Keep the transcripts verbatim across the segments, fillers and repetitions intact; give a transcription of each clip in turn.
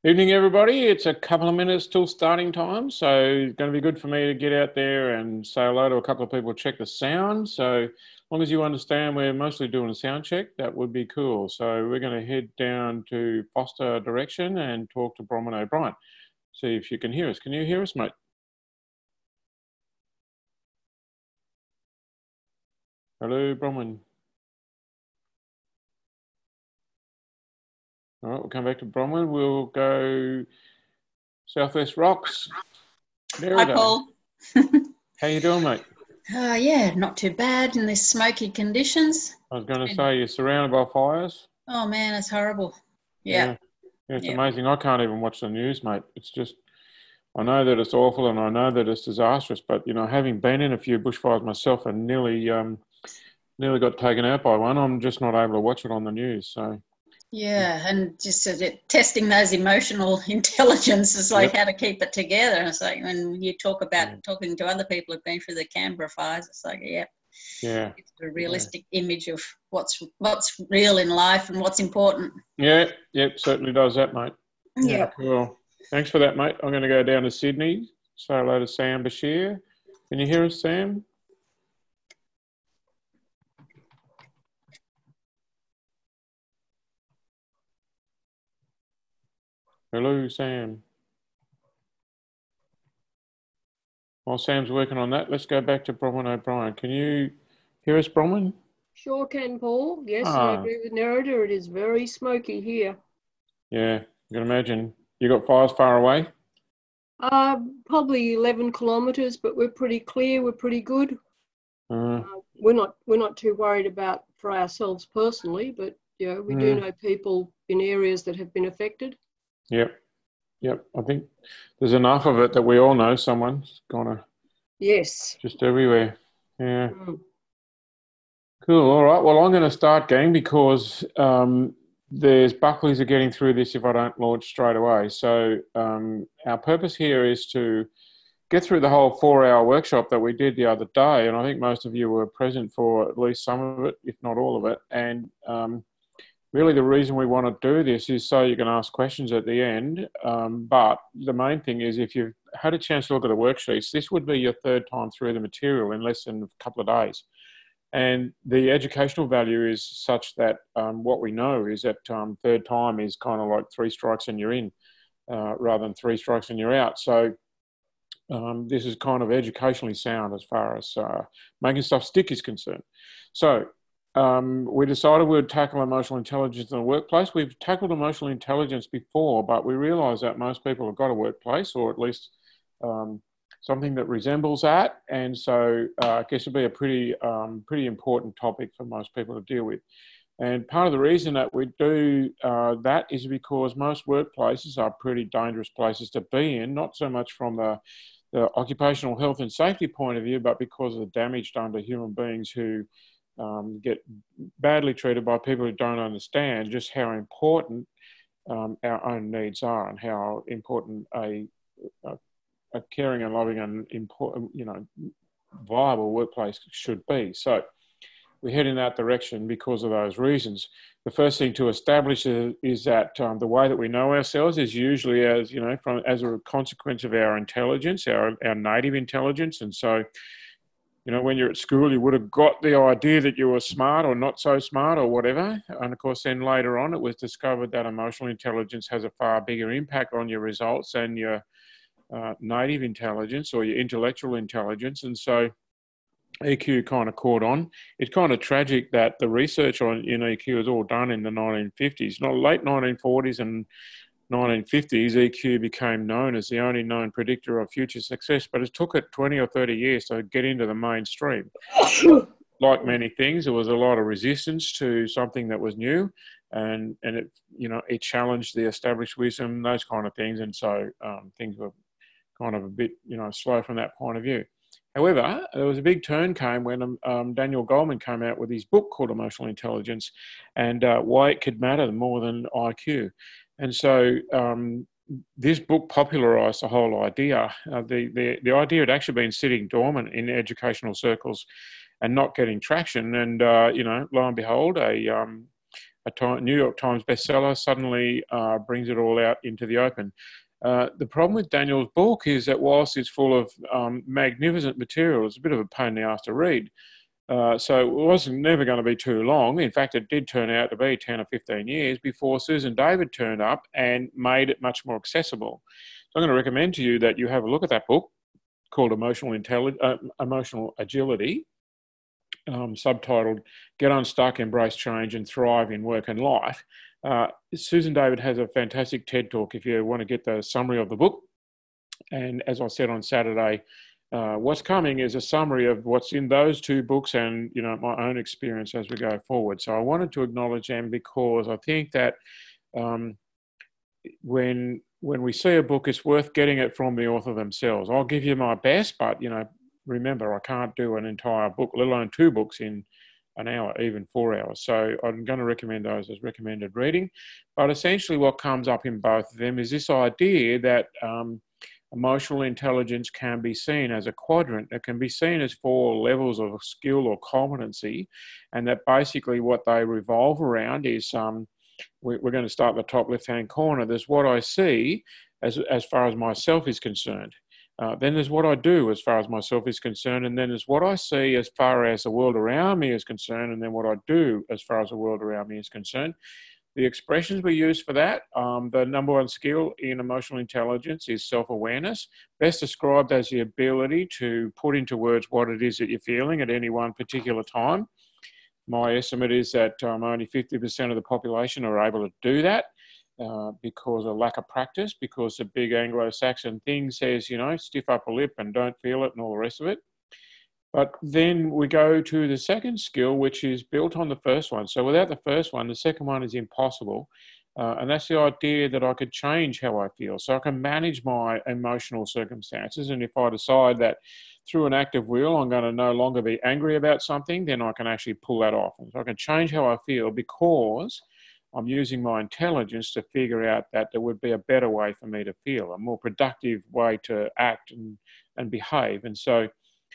Evening, everybody. It's a couple of minutes till starting time, so it's going to be good for me to get out there and say hello to a couple of people, check the sound. So as long as you understand we're mostly doing a sound check, that would be cool. So we're going to head down to Foster direction and talk to Bronwyn O'Brien. See if you can hear us. Can you hear us, mate? Hello, Bronwyn. All right, we'll come back to Bronwyn. We'll go Southwest Rocks. There Hi, Paul. How you doing, mate? Uh, yeah, not too bad in these smoky conditions. I was going to say, you're surrounded by fires. Oh, man, it's horrible. Yeah. Yeah, yeah it's yeah. amazing. I can't even watch the news, mate. It's just, I know that it's awful and I know that it's disastrous, but, you know, having been in a few bushfires myself and nearly, um, nearly got taken out by one, I'm just not able to watch it on the news, so... Yeah, and just uh, testing those emotional intelligence is like yep. how to keep it together. And it's like when you talk about yeah. talking to other people who've been through the Canberra fires, it's like, yeah, yeah, it's a realistic yeah. image of what's what's real in life and what's important. Yeah, yep, certainly does that, mate. Yeah, yep. Cool. Thanks for that, mate. I'm going to go down to Sydney. Say hello to Sam Bashir. Can you hear us, Sam? Hello, Sam. While Sam's working on that, let's go back to Bronwyn O'Brien. Can you hear us, Bronwyn? Sure can, Paul. Yes, ah. I agree with Nerida. It is very smoky here. Yeah, you can imagine. You got fires far away? Uh, probably eleven kilometres, but we're pretty clear. We're pretty good. Uh, uh, we're not we're not too worried about for ourselves personally, but you know, we mm. do know people in areas that have been affected. Yep, yep. I think there's enough of it that we all know someone's gonna. Yes. Just everywhere. Yeah. Mm. Cool. All right. Well, I'm going to start, gang, because um, there's Buckleys are getting through this if I don't launch straight away. So um, our purpose here is to get through the whole four-hour workshop that we did the other day, and I think most of you were present for at least some of it, if not all of it. And um, really the reason we want to do this is so you can ask questions at the end. Um, but the main thing is if you've had a chance to look at the worksheets, this would be your third time through the material in less than a couple of days. And the educational value is such that um, what we know is that um, third time is kind of like three strikes and you're in, uh, rather than three strikes and you're out. So um, this is kind of educationally sound as far as uh, making stuff stick is concerned. So um, we decided we would tackle emotional intelligence in the workplace. We've tackled emotional intelligence before, but we realise that most people have got a workplace, or at least um, something that resembles that, and so uh, I guess it'll be a pretty, um, pretty important topic for most people to deal with. And part of the reason that we do uh, that is because most workplaces are pretty dangerous places to be in, not so much from the, the occupational health and safety point of view, but because of the damage done to human beings who um, get badly treated by people who don't understand just how important um, our own needs are and how important a, a a caring and loving and important, you know, viable workplace should be. So we head in that direction because of those reasons. The first thing to establish is, is that um, the way that we know ourselves is usually as, you know, from as a consequence of our intelligence, our, our native intelligence. And so, you know, when you're at school, you would have got the idea that you were smart or not so smart or whatever. And of course, then later on, it was discovered that emotional intelligence has a far bigger impact on your results than your Uh, native intelligence or your intellectual intelligence. And so E Q kind of caught on. It's kind of tragic that the research on in E Q was all done in the nineteen fifties. Not late nineteen forties and nineteen fifties, E Q became known as the only known predictor of future success, but it took it twenty or thirty years to get into the mainstream. Like many things, there was a lot of resistance to something that was new, and and it, you know, it challenged the established wisdom, those kind of things, and so um, things were kind of a bit, you know, slow from that point of view. However, there was a big turn came when um, Daniel Goleman came out with his book called Emotional Intelligence and uh, why it could matter more than I Q. And so um, this book popularised the whole idea. Uh, the, the, the idea had actually been sitting dormant in educational circles and not getting traction. And, uh, you know, lo and behold, a, um, a time, New York Times bestseller suddenly uh, brings it all out into the open. Uh, the problem with Daniel's book is that whilst it's full of um, magnificent material, it's a bit of a pain in the ass to read. Uh, so it wasn't never going to be too long. In fact, it did turn out to be ten or fifteen years before Susan David turned up and made it much more accessible. So I'm going to recommend to you that you have a look at that book called Emotional, Intelli- uh, Emotional Agility, um, subtitled Get Unstuck, Embrace Change and Thrive in Work and Life. Uh, Susan David has a fantastic TED Talk if you want to get the summary of the book. And as I said on Saturday, uh, what's coming is a summary of what's in those two books and, you know, my own experience as we go forward. So I wanted to acknowledge them because I think that um, when when we see a book, it's worth getting it from the author themselves. I'll give you my best, but, you know, remember, I can't do an entire book, let alone two books in an hour, even four hours. So I'm going to recommend those as recommended reading. But essentially what comes up in both of them is this idea that um, emotional intelligence can be seen as a quadrant. It can be seen as four levels of skill or competency, and that basically what they revolve around is, um, we, we're going to start at the top left-hand corner. There's what I see as, as far as myself is concerned. Uh, then there's what I do as far as myself is concerned, and then there's what I see as far as the world around me is concerned, and then what I do as far as the world around me is concerned. The expressions we use for that, um, the number one skill in emotional intelligence is self-awareness, best described as the ability to put into words what it is that you're feeling at any one particular time. My estimate is that um, only fifty percent of the population are able to do that. Uh, because of lack of practice, because the big Anglo-Saxon thing says, you know, stiff upper lip and don't feel it and all the rest of it. But then we go to the second skill, which is built on the first one. So without the first one, the second one is impossible. Uh, and that's the idea that I could change how I feel. So I can manage my emotional circumstances. And if I decide that through an act of will, I'm going to no longer be angry about something, then I can actually pull that off. And so I can change how I feel because I'm using my intelligence to figure out that there would be a better way for me to feel, a more productive way to act and, and behave. And so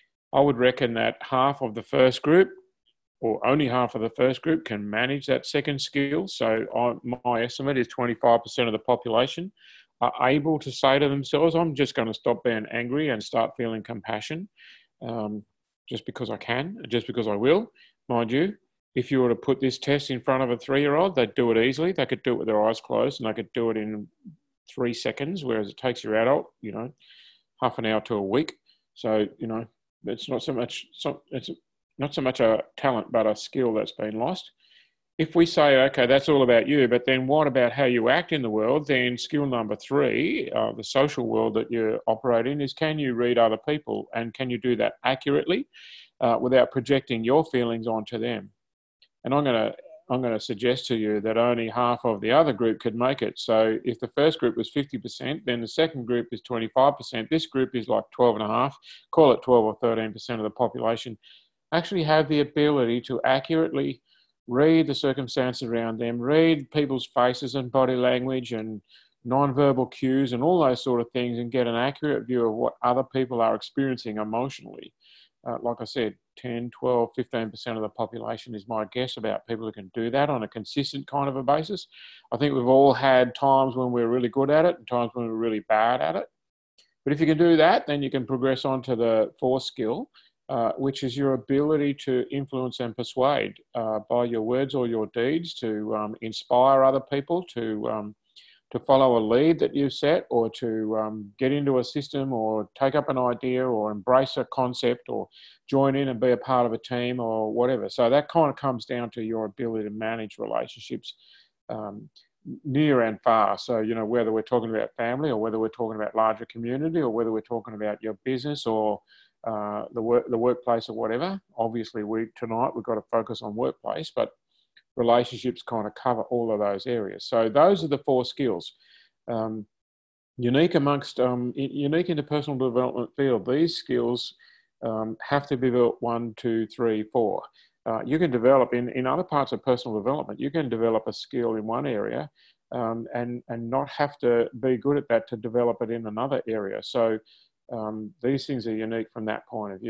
I would reckon that half of the first group, or only half of the first group, can manage that second skill. So I, my estimate is twenty-five percent of the population are able to say to themselves, I'm just going to stop being angry and start feeling compassion, um, just because I can, just because I will. Mind you, if you were to put this test in front of a three-year-old, they'd do it easily. They could do it with their eyes closed, and they could do it in three seconds, whereas it takes your adult, you know, half an hour to a week. So, you know, it's not so much, so it's not so much a talent, but a skill that's been lost. If we say, okay, that's all about you, but then what about how you act in the world? Then skill number three, uh, the social world that you operate in, is can you read other people, and can you do that accurately uh, without projecting your feelings onto them? And I'm going to I'm going to suggest to you that only half of the other group could make it. So if the first group was fifty percent, then the second group is twenty-five percent. This group is like twelve and a half, call it twelve or thirteen percent of the population, actually have the ability to accurately read the circumstances around them, read people's faces and body language and nonverbal cues and all those sort of things, and get an accurate view of what other people are experiencing emotionally. Uh, like I said, ten, twelve, fifteen percent of the population is my guess about people who can do that on a consistent kind of a basis. I think we've all had times when we're really good at it and times when we're really bad at it. But if you can do that, then you can progress on to the fourth skill, uh, which is your ability to influence and persuade uh, by your words or your deeds, to um, inspire other people, to um, to follow a lead that you've set, or to um, get into a system, or take up an idea, or embrace a concept, or join in and be a part of a team, or whatever. So that kind of comes down to your ability to manage relationships um, near and far. So, you know, whether we're talking about family, or whether we're talking about larger community, or whether we're talking about your business, or uh, the work, the workplace, or whatever. Obviously, we tonight we've got to focus on workplace, but relationships kind of cover all of those areas. So those are the four skills. Um, unique amongst, um, unique in the personal development field, these skills um, have to be built one, two, three, four. Uh, you can develop in, in other parts of personal development, you can develop a skill in one area um, and, and not have to be good at that to develop it in another area. So um, these things are unique from that point of view.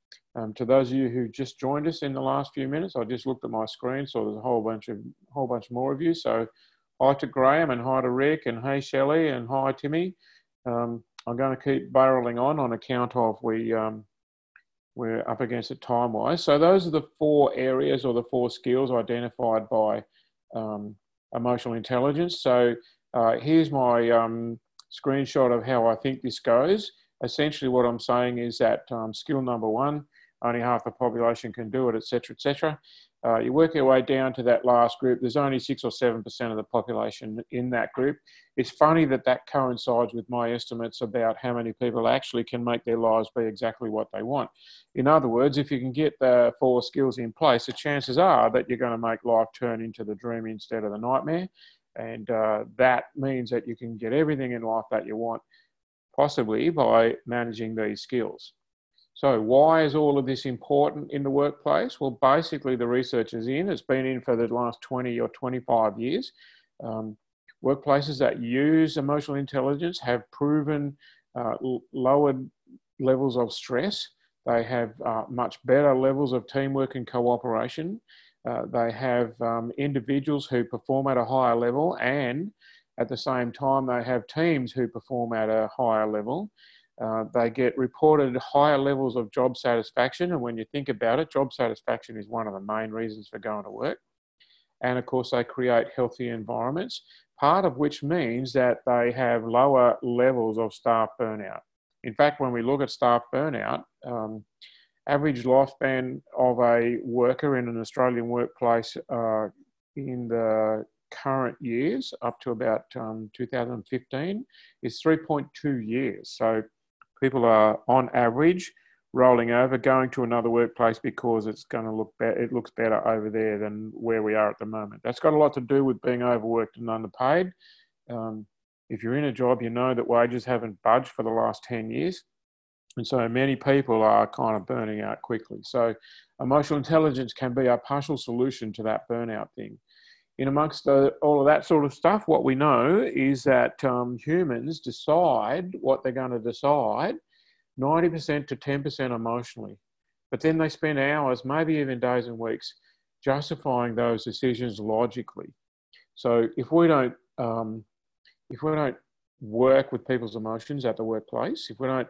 Um, to those of you who just joined us in the last few minutes, I just looked at my screen, so there's a whole bunch of whole bunch more of you. So hi to Graham and hi to Rick and hey Shelley and hi Timmy. Um, I'm going to keep barreling on on account of we um, we're up against it time-wise. So those are the four areas or the four skills identified by um, emotional intelligence. So uh, here's my um, screenshot of how I think this goes. Essentially what I'm saying is that um, skill number one, only half the population can do it, et cetera, et cetera. Uh, you work your way down to that last group. There's only six or seven percent of the population in that group. It's funny that that coincides with my estimates about how many people actually can make their lives be exactly what they want. In other words, if you can get the four skills in place, the chances are that you're going to make life turn into the dream instead of the nightmare. And uh, that means that you can get everything in life that you want, possibly by managing these skills. So why is all of this important in the workplace? Well, basically the research is in, it's been in for the last twenty or twenty-five years. Um, workplaces that use emotional intelligence have proven uh, lowered levels of stress. They have uh, much better levels of teamwork and cooperation. Uh, they have um, individuals who perform at a higher level, and at the same time they have teams who perform at a higher level. Uh, they get reported higher levels of job satisfaction. And when you think about it, job satisfaction is one of the main reasons for going to work. And of course, they create healthy environments, part of which means that they have lower levels of staff burnout. In fact, when we look at staff burnout, um, average lifespan of a worker in an Australian workplace uh, in the current years, up to about um, two thousand fifteen, is three point two years. So people are, on average, rolling over, going to another workplace because it's going to look better. It looks better over there than where we are at the moment. That's got a lot to do with being overworked and underpaid. Um, if you're in a job, you know that wages haven't budged for the last ten years. And so many people are kind of burning out quickly. So emotional intelligence can be a partial solution to that burnout thing. In amongst the, all of that sort of stuff, what we know is that um, humans decide what they're going to decide ninety percent to ten percent emotionally. But then they spend hours, maybe even days and weeks, justifying those decisions logically. So if we don't, um, if we don't work with people's emotions at the workplace, if we don't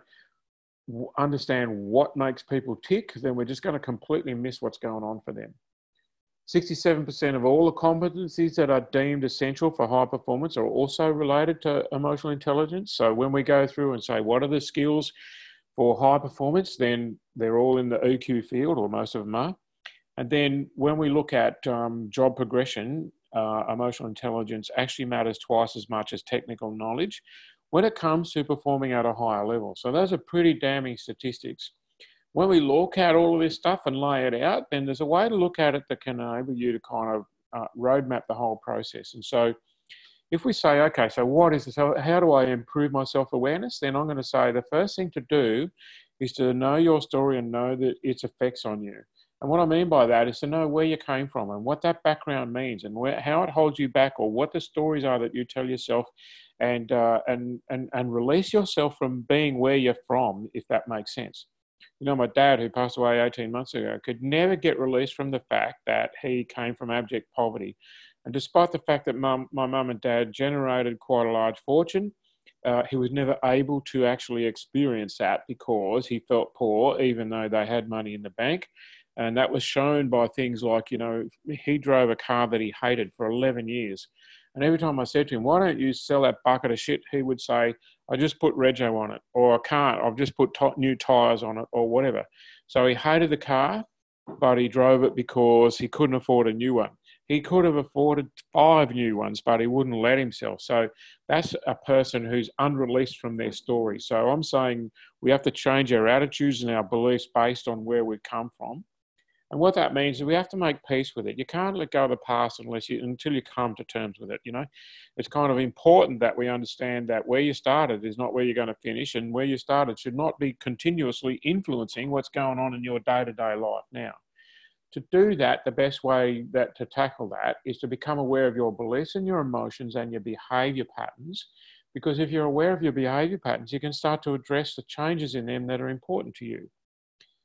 understand what makes people tick, then we're just going to completely miss what's going on for them. sixty-seven percent of all the competencies that are deemed essential for high performance are also related to emotional intelligence. So when we go through and say, what are the skills for high performance, then they're all in the E Q field, or most of them are. And then when we look at um, job progression, uh, emotional intelligence actually matters twice as much as technical knowledge when it comes to performing at a higher level. So those are pretty damning statistics. When we look at all of this stuff and lay it out, then there's a way to look at it that can enable you to kind of uh, roadmap the whole process. And so if we say, okay, so what is this? How do I improve my self-awareness? Then I'm going to say the first thing to do is to know your story and know that its effects on you. And what I mean by that is to know where you came from and what that background means and where, how it holds you back, or what the stories are that you tell yourself, and, uh, and, and, and release yourself from being where you're from, if that makes sense. You know, my dad, who passed away eighteen months ago, could never get released from the fact that he came from abject poverty. And despite the fact that mum, my mum and dad generated quite a large fortune, uh, he was never able to actually experience that because he felt poor, even though they had money in the bank. And that was shown by things like, you know, he drove a car that he hated for eleven years. And every time I said to him, why don't you sell that bucket of shit? He would say, I just put rego on it, or I can't, I've just put new tyres on it, or whatever. So he hated the car, but he drove it because he couldn't afford a new one. He could have afforded five new ones, but he wouldn't let himself. So that's a person who's unreleased from their story. So I'm saying we have to change our attitudes and our beliefs based on where we've come from. And what that means is we have to make peace with it. You can't let go of the past unless you, until you come to terms with it, you know. It's kind of important that we understand that where you started is not where you're going to finish, and where you started should not be continuously influencing what's going on in your day-to-day life now. To do that, the best way that to tackle that is to become aware of your beliefs and your emotions and your behavior patterns. Because if you're aware of your behavior patterns, you can start to address the changes in them that are important to you.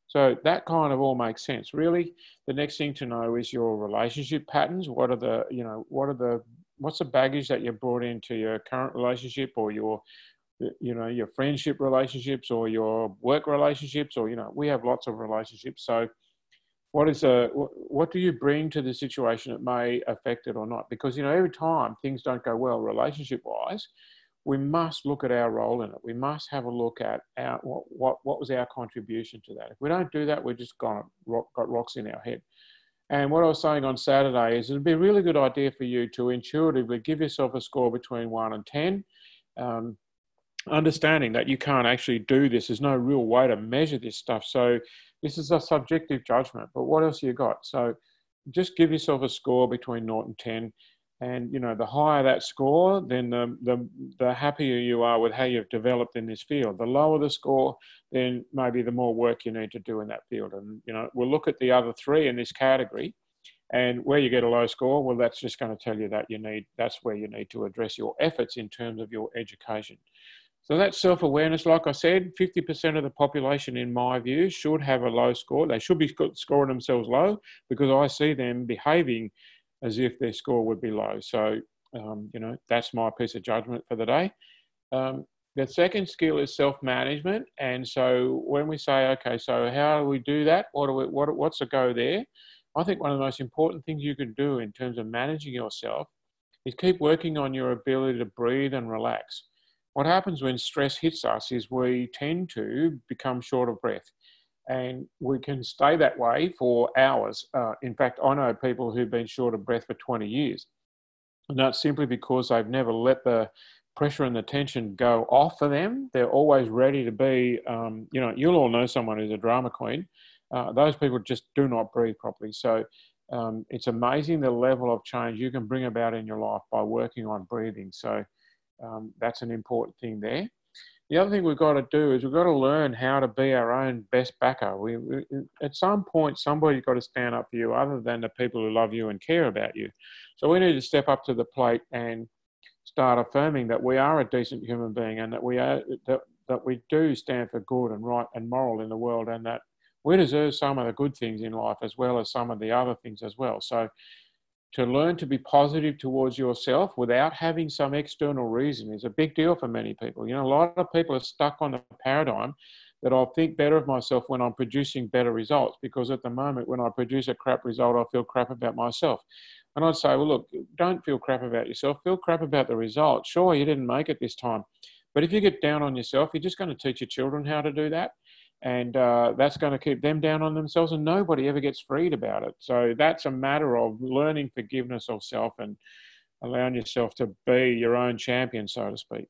So that kind of all makes sense. Really, the next thing to know is your relationship patterns. What are the, you know, what are the, what's the baggage that you brought into your current relationship, or your, you know, your friendship relationships, or your work relationships, or, you know, we have lots of relationships. So what is a, what do you bring to the situation that may affect it or not? Because, you know, every time things don't go well relationship wise, we must look at our role in it. We must have a look at our, what, what, what was our contribution to that. If we don't do that, we're just got, got rocks in our head. And what I was saying on Saturday is it'd be a really good idea for you to intuitively give yourself a score between one and ten, um, understanding that you can't actually do this. There's no real way to measure this stuff. So this is a subjective judgment, but what else you got? So just give yourself a score between zero and ten. And, you know, the higher that score, then the, the, the happier you are with how you've developed in this field. The lower the score, then maybe the more work you need to do in that field. And, you know, we'll look at the other three in this category, and where you get a low score, well, that's just going to tell you that you need, that's where you need to address your efforts in terms of your education. So that's self-awareness. Like I said, fifty percent of the population, in my view, should have a low score. They should be scoring themselves low, because I see them behaving as if their score would be low. So, um, you know, that's my piece of judgment for the day. Um, the second skill is self-management. And so when we say, okay, so how do we do that? What do we, what, what's the go there? I think one of the most important things you can do in terms of managing yourself is keep working on your ability to breathe and relax. What happens when stress hits us is we tend to become short of breath. And we can stay that way for hours. Uh, in fact, I know people who've been short of breath for twenty years. And that's simply because they've never let the pressure and the tension go off for them. They're always ready to be, um, you know, you'll all know someone who's a drama queen. Uh, those people just do not breathe properly. So um, it's amazing the level of change you can bring about in your life by working on breathing. So um, that's an important thing there. The other thing we've got to do is we've got to learn how to be our own best backer. We, we, at some point, somebody's got to stand up for you other than the people who love you and care about you. So we need to step up to the plate and start affirming that we are a decent human being, and that we are that, that we do stand for good and right and moral in the world, and that we deserve some of the good things in life as well as some of the other things as well. So to learn to be positive towards yourself without having some external reason is a big deal for many people. You know, a lot of people are stuck on the paradigm that I'll think better of myself when I'm producing better results, because at the moment when I produce a crap result, I feel crap about myself. And I'd say, well, look, don't feel crap about yourself. Feel crap about the result. Sure, you didn't make it this time. But if you get down on yourself, you're just going to teach your children how to do that. And uh, that's going to keep them down on themselves, and nobody ever gets freed about it. So that's a matter of learning forgiveness of self and allowing yourself to be your own champion, so to speak.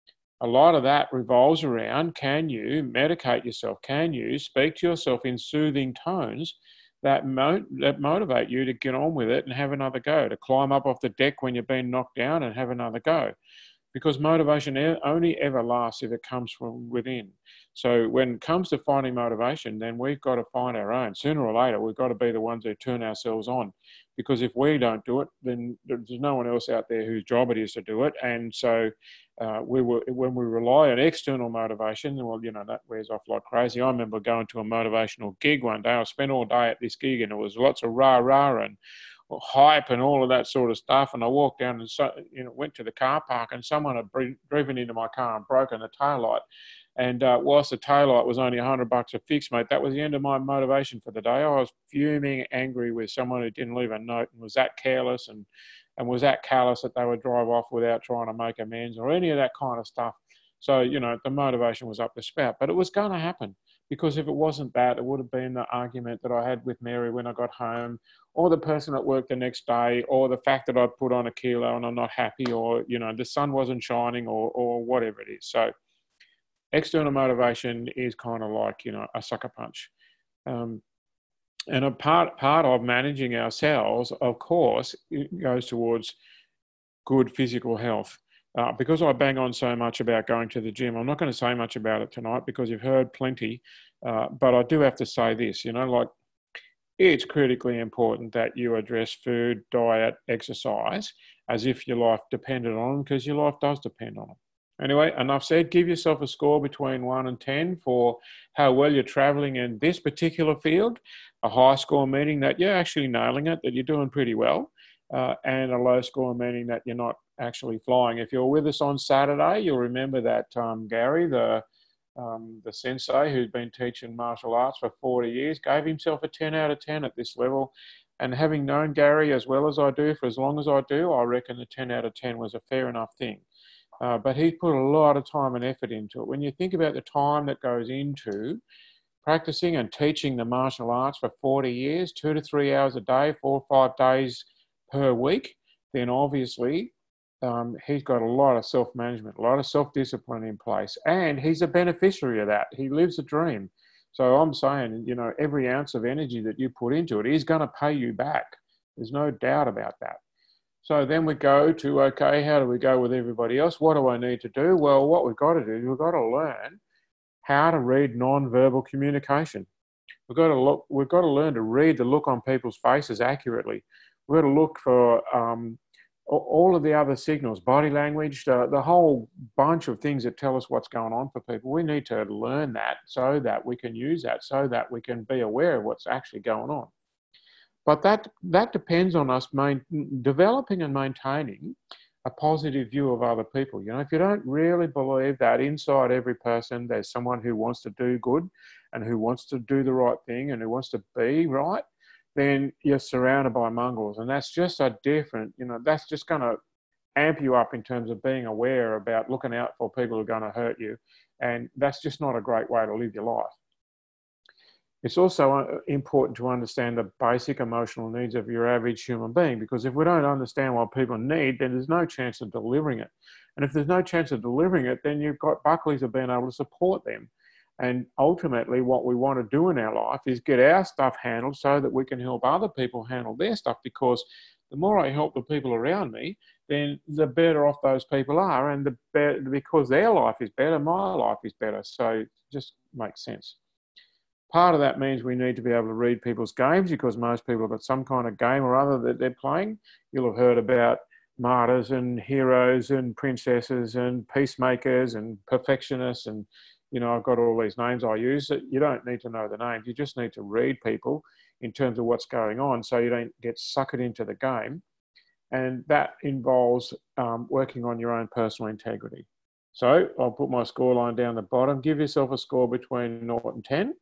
A lot of that revolves around, can you medicate yourself? Can you speak to yourself in soothing tones that, mo- that motivate you to get on with it and have another go, to climb up off the deck when you've been knocked down and have another go? Because motivation only ever lasts if it comes from within. So when it comes to finding motivation, then we've got to find our own. Sooner or later, we've got to be the ones who turn ourselves on. Because if we don't do it, then there's no one else out there whose job it is to do it. And so uh, we were, when we rely on external motivation, well, you know, that wears off like crazy. I remember going to a motivational gig one day. I spent all day at this gig, and it was lots of rah-rah and hype and all of that sort of stuff. And I walked down and so, you know, went to the car park, and someone had driven into my car and broken the taillight. And uh, whilst the taillight was only a hundred bucks a fix, mate, that was the end of my motivation for the day. I was fuming, angry with someone who didn't leave a note and was that careless and, and was that callous that they would drive off without trying to make amends or any of that kind of stuff. So, you know, the motivation was up the spout, but it was going to happen. Because if it wasn't that, it would have been the argument that I had with Mary when I got home, or the person at work the next day, or the fact that I'd put on a kilo and I'm not happy, or, you know, the sun wasn't shining, or, or whatever it is. So external motivation is kind of like, you know, a sucker punch. Um, and a part, part of managing ourselves, of course, goes towards good physical health. Uh, because I bang on so much about going to the gym, I'm not going to say much about it tonight because you've heard plenty. Uh, but I do have to say this, you know, like it's critically important that you address food, diet, exercise as if your life depended on them, because your life does depend on them. Anyway, enough said. Give yourself a score between one and ten for how well you're traveling in this particular field. A high score meaning that you're actually nailing it, that you're doing pretty well, uh, and a low score meaning that you're not actually flying. If you're with us on Saturday, you'll remember that um, Gary, the um, the sensei who's been teaching martial arts for forty years, gave himself a ten out of ten at this level. And having known Gary as well as I do for as long as I do, I reckon the ten out of ten was a fair enough thing. Uh, but he put a lot of time and effort into it. When you think about the time that goes into practicing and teaching the martial arts for forty years, two to three hours a day, four or five days per week, then obviously um, he's got a lot of self-management, a lot of self-discipline in place, and he's a beneficiary of that. He lives a dream. So I'm saying, you know, every ounce of energy that you put into it is going to pay you back. There's no doubt about that. So then we go to, okay, how do we go with everybody else? What do I need to do? Well, what we've got to do is we've got to learn how to read non-verbal communication. We've got to look, we've got to learn to read the look on people's faces accurately. We've got to look for um, all of the other signals, body language, the, the whole bunch of things that tell us what's going on for people. We need to learn that so that we can use that, so that we can be aware of what's actually going on. But that, that depends on us main, developing and maintaining a positive view of other people. You know, if you don't really believe that inside every person there's someone who wants to do good and who wants to do the right thing and who wants to be right, then you're surrounded by mongrels. And that's just a different, you know, that's just going to amp you up in terms of being aware about looking out for people who are going to hurt you. And that's just not a great way to live your life. It's also important to understand the basic emotional needs of your average human being, because if we don't understand what people need, then there's no chance of delivering it. And if there's no chance of delivering it, then you've got Buckley's of being able to support them. And ultimately, what we want to do in our life is get our stuff handled so that we can help other people handle their stuff, because the more I help the people around me, then the better off those people are. And the better, because their life is better, my life is better. So it just makes sense. Part of that means we need to be able to read people's games, because most people have got some kind of game or other that they're playing. You'll have heard about martyrs and heroes and princesses and peacemakers and perfectionists. And, you know, I've got all these names I use. You don't need to know the names. You just need to read people in terms of what's going on so you don't get suckered into the game. And that involves um, working on your own personal integrity. So I'll put my score line down the bottom. Give yourself a score between zero and ten.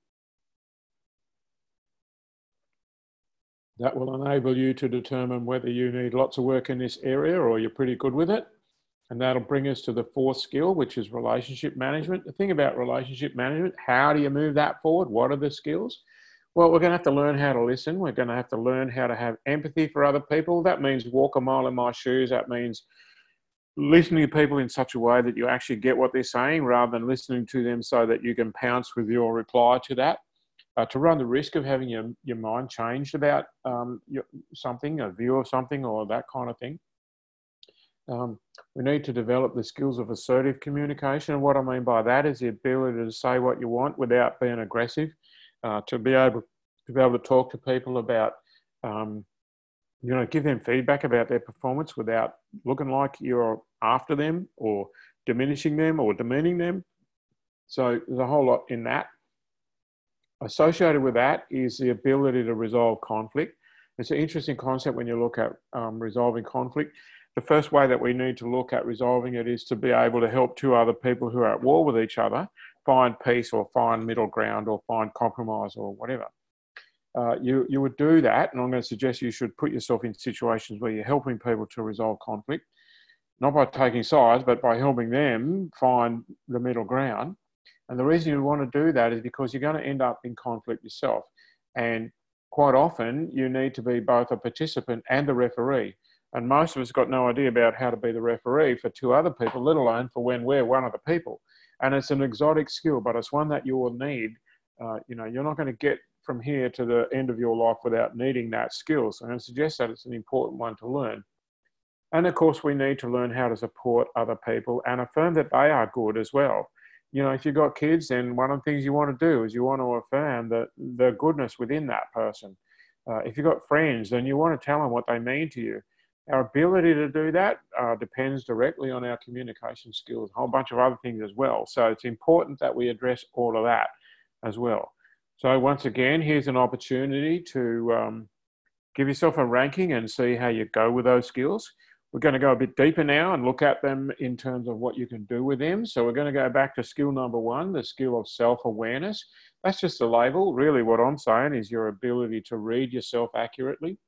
That will enable you to determine whether you need lots of work in this area or you're pretty good with it. And that'll bring us to the fourth skill, which is relationship management. The thing about relationship management, how do you move that forward? What are the skills? Well, we're going to have to learn how to listen. We're going to have to learn how to have empathy for other people. That means walk a mile in my shoes. That means listening to people in such a way that you actually get what they're saying, rather than listening to them so that you can pounce with your reply to that. Uh, to run the risk of having your, your mind changed about um, your, something, a view of something or that kind of thing. Um, we need to develop the skills of assertive communication. And what I mean by that is the ability to say what you want without being aggressive, uh, to be able to be able to talk to people about, um, you know, give them feedback about their performance without looking like you're after them or diminishing them or demeaning them. So there's a whole lot in that. Associated with that is the ability to resolve conflict. It's an interesting concept when you look at um, resolving conflict. The first way that we need to look at resolving it is to be able to help two other people who are at war with each other find peace or find middle ground or find compromise or whatever. Uh, you, you would do that, and I'm going to suggest you should put yourself in situations where you're helping people to resolve conflict, not by taking sides, but by helping them find the middle ground. And the reason you want to do that is because you're going to end up in conflict yourself. And quite often you need to be both a participant and the referee. And most of us got no idea about how to be the referee for two other people, let alone for when we're one of the people. And it's an exotic skill, but it's one that you will need. Uh, you know, you're not going to get from here to the end of your life without needing that skill. So I suggest that it's an important one to learn. And of course, we need to learn how to support other people and affirm that they are good as well. You know, if you've got kids, then one of the things you want to do is you want to affirm the, the goodness within that person. Uh, if you've got friends, then you want to tell them what they mean to you. Our ability to do that uh, depends directly on our communication skills, a whole bunch of other things as well. So it's important that we address all of that as well. So once again, here's an opportunity to um, give yourself a ranking and see how you go with those skills. We're going to go a bit deeper now and look at them in terms of what you can do with them. So we're going to go back to skill number one, the skill of self-awareness. That's just a label. Really what I'm saying is your ability to read yourself accurately.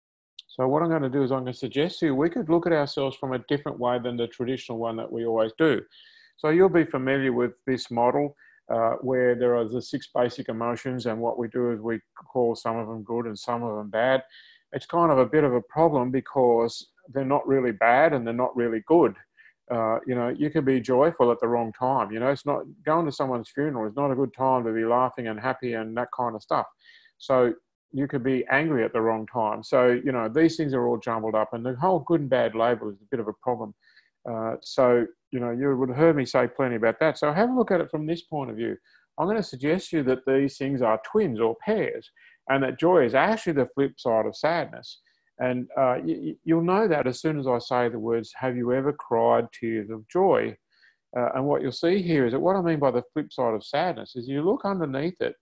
So what I'm going to do is I'm going to suggest to you we could look at ourselves from a different way than the traditional one that we always do. So you'll be familiar with this model uh, where there are the six basic emotions, and what we do is we call some of them good and some of them bad. It's kind of a bit of a problem because they're not really bad and they're not really good. Uh, you know, you can be joyful at the wrong time. You know, it's not going to someone's funeral is not a good time to be laughing and happy and that kind of stuff. So you could be angry at the wrong time. So, you know, these things are all jumbled up, and the whole good and bad label is a bit of a problem. Uh, so, you know, you would have heard me say plenty about that. So have a look at it from this point of view. I'm going to suggest to you that these things are twins or pairs, and that joy is actually the flip side of sadness. And uh, you, you'll know that as soon as I say the words, have you ever cried tears of joy? Uh, and what you'll see here is that what I mean by the flip side of sadness is you look underneath it.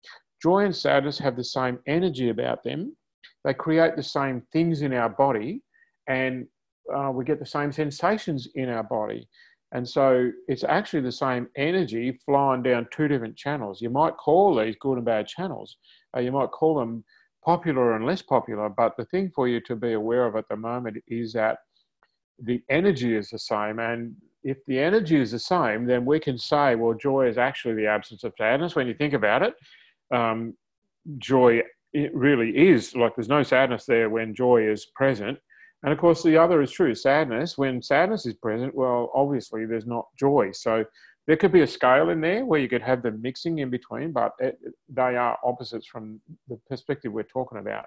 Joy and sadness have the same energy about them. They create the same things in our body, and uh, we get the same sensations in our body. And so it's actually the same energy flowing down two different channels. You might call these good and bad channels. Uh, you might call them popular and less popular, but the thing for you to be aware of at the moment is that the energy is the same. And if the energy is the same, then we can say, well, joy is actually the absence of sadness. When you think about it, um, joy, it really is, like there's no sadness there when joy is present. And of course, the other is true, sadness. When sadness is present, well, obviously there's not joy. So there could be a scale in there where you could have them mixing in between, but it, they are opposites from the perspective we're talking about.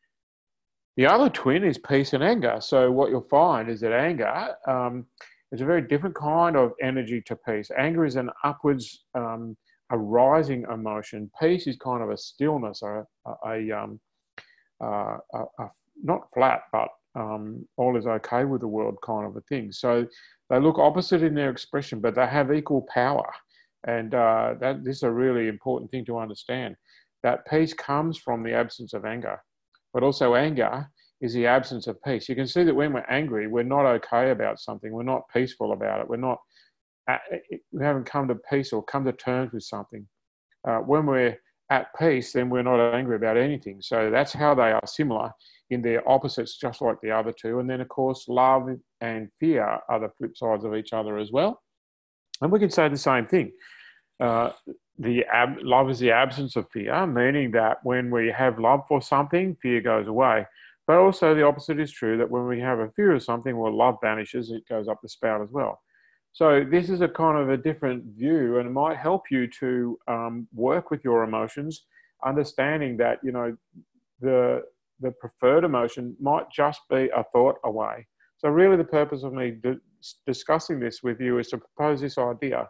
The other twin is peace and anger. So what you'll find is that anger um, is a very different kind of energy to peace. Anger is an upwards, um, a rising emotion. Peace is kind of a stillness, a, a, a, um, uh, a, a not flat, but um, all is okay with the world kind of a thing. So they look opposite in their expression, but they have equal power. And uh, that, this is a really important thing to understand. That peace comes from the absence of anger, but also anger is the absence of peace. You can see that when we're angry, we're not okay about something. We're not peaceful about it. We're not, we haven't come to peace or come to terms with something. Uh, when we're at peace, then we're not angry about anything. So that's how they are similar in their opposites, just like the other two. And then, of course, love and fear are the flip sides of each other as well. And we can say the same thing. Uh, the ab love is the absence of fear, meaning that when we have love for something, fear goes away. But also the opposite is true, that when we have a fear of something, well, love vanishes, it goes up the spout as well. So this is a kind of a different view, and it might help you to um, work with your emotions, understanding that, you know, the, the preferred emotion might just be a thought away. So really the purpose of me discussing this with you is to propose this idea.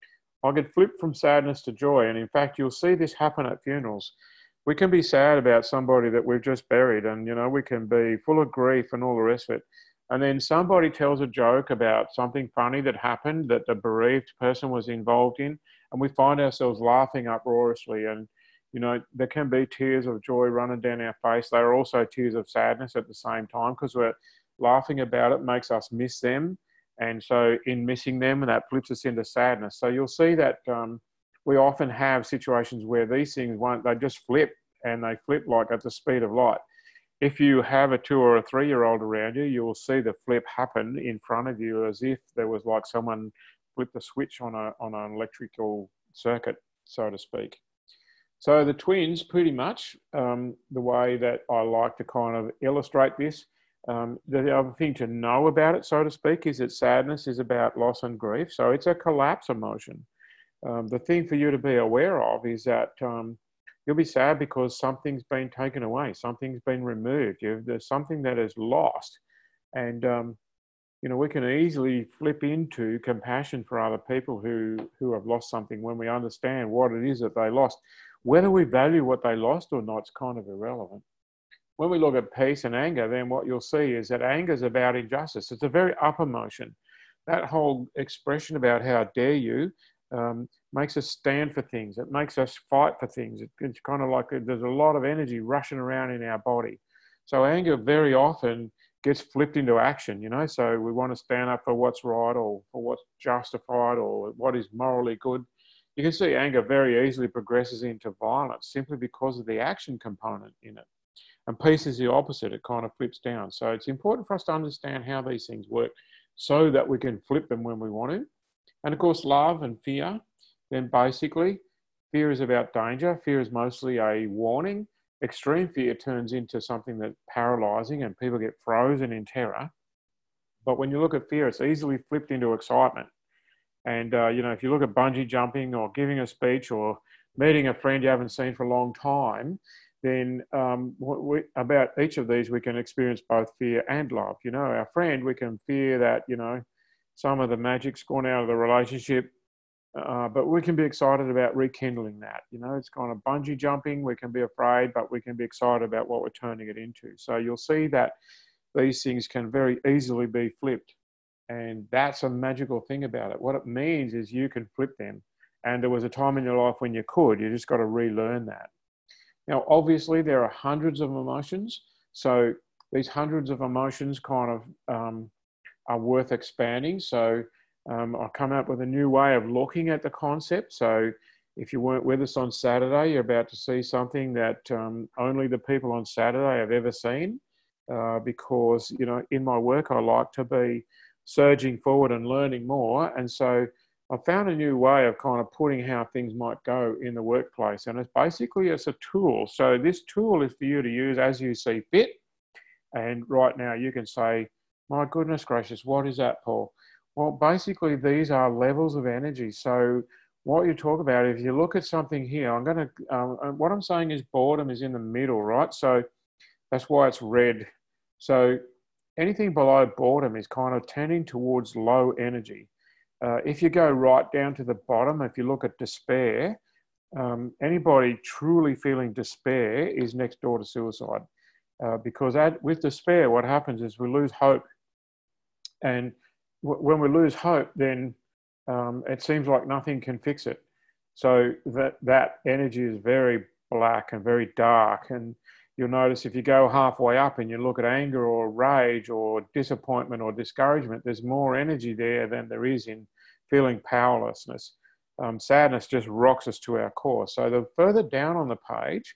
I could flip from sadness to joy, and in fact, you'll see this happen at funerals. We can be sad about somebody that we've just buried, and, you know, we can be full of grief and all the rest of it. And then somebody tells a joke about something funny that happened that the bereaved person was involved in, and we find ourselves laughing uproariously. And, you know, there can be tears of joy running down our face. There are also tears of sadness at the same time, because we're laughing about it makes us miss them. And so in missing them, that flips us into sadness. So you'll see that um, we often have situations where these things won't, they just flip, and they flip like at the speed of light. If you have a two or a three-year-old around you, you will see the flip happen in front of you as if there was like someone flipped the switch on, a, on an electrical circuit, so to speak. So the twins, pretty much um, the way that I like to kind of illustrate this. Um, the other thing to know about it, so to speak, is that sadness is about loss and grief. So it's a collapse emotion. Um, the thing for you to be aware of is that um, you'll be sad because something's been taken away, something's been removed. You've, there's something that is lost. And, um, you know, we can easily flip into compassion for other people who, who have lost something when we understand what it is that they lost. Whether we value what they lost or not is kind of irrelevant. when we look at peace and anger, then what you'll see is that anger is about injustice. It's a very up emotion. That whole expression about how dare you um, makes us stand for things. It makes us fight for things. It, it's kind of like a, there's a lot of energy rushing around in our body. So anger very often gets flipped into action, you know. So we want to stand up for what's right or for what's justified or what is morally good. You can see anger very easily progresses into violence simply because of the action component in it. And peace is the opposite. It kind of flips down. So it's important for us to understand how these things work so that we can flip them when we want to. And of course, love and fear, then basically fear is about danger. Fear is mostly a warning. Extreme fear turns into something that's paralyzing and people get frozen in terror. But when you look at fear, it's easily flipped into excitement. And, uh, you know, if you look at bungee jumping or giving a speech or meeting a friend you haven't seen for a long time, then um, we, about each of these, we can experience both fear and love. You know, our friend, we can fear that, you know, some of the magic's gone out of the relationship, uh, but we can be excited about rekindling that. You know, it's kind of bungee jumping. We can be afraid, but we can be excited about what we're turning it into. So you'll see that these things can very easily be flipped. And that's a magical thing about it. What it means is you can flip them. And there was a time in your life when you could. You just got to relearn that. Now, obviously, there are hundreds of emotions. So these hundreds of emotions kind of um, are worth expanding. So um, I'll come up with a new way of looking at the concept. So if you weren't with us on Saturday, you're about to see something that um, only the people on Saturday have ever seen. Uh, because, you know, in my work, I like to be surging forward and learning more. And so I found a new way of kind of putting how things might go in the workplace. And it's basically, it's a tool. So this tool is for you to use as you see fit. And right now you can say, my goodness gracious, what is that, Paul? Well, basically these are levels of energy. So what you talk about, if you look at something here, I'm going to, um, what I'm saying is boredom is in the middle, right? So that's why it's red. So anything below boredom is kind of tending towards low energy. Uh, if you go right down to the bottom, if you look at despair, um, anybody truly feeling despair is next door to suicide. Uh, because at, with despair, what happens is we lose hope. And w- when we lose hope, then um, it seems like nothing can fix it. So that, that energy is very black and very dark. And you'll notice if you go halfway up and you look at anger or rage or disappointment or discouragement, there's more energy there than there is in feeling powerlessness. Um, sadness just rocks us to our core. So the further down on the page,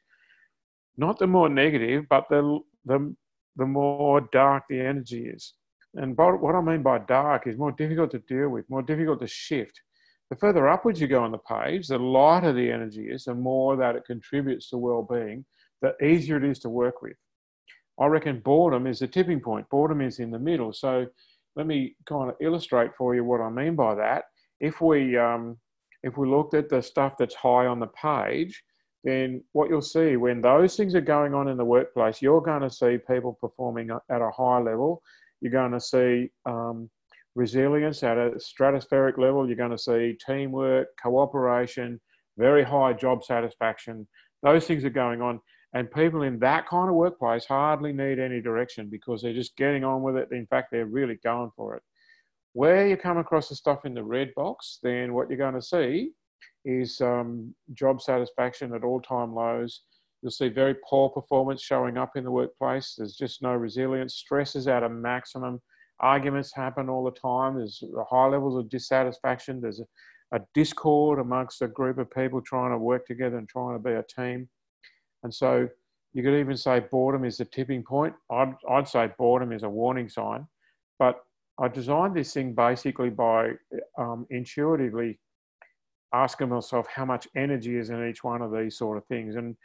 not the more negative, but the, the, the more dark the energy is. And by, what I mean by dark is more difficult to deal with, more difficult to shift. The further upwards you go on the page, the lighter the energy is, the more that it contributes to well-being, the easier it is to work with. I reckon boredom is the tipping point. Boredom is in the middle. So let me kind of illustrate for you what I mean by that. If we, um, if we looked at the stuff that's high on the page, then what you'll see when those things are going on in the workplace, you're going to see people performing at a high level. You're going to see um, resilience at a stratospheric level. You're going to see teamwork, cooperation, very high job satisfaction. Those things are going on. And people in that kind of workplace hardly need any direction because they're just getting on with it. In fact, they're really going for it. Where you come across the stuff in the red box, then what you're going to see is um, job satisfaction at all-time lows. You'll see very poor performance showing up in the workplace. There's just no resilience. Stress is at a maximum. Arguments happen all the time. There's high levels of dissatisfaction. There's a, a discord amongst a group of people trying to work together and trying to be a team. And so you could even say boredom is the tipping point. I'd, I'd say boredom is a warning sign. But I designed this thing basically by um, intuitively asking myself how much energy is in each one of these sort of things. And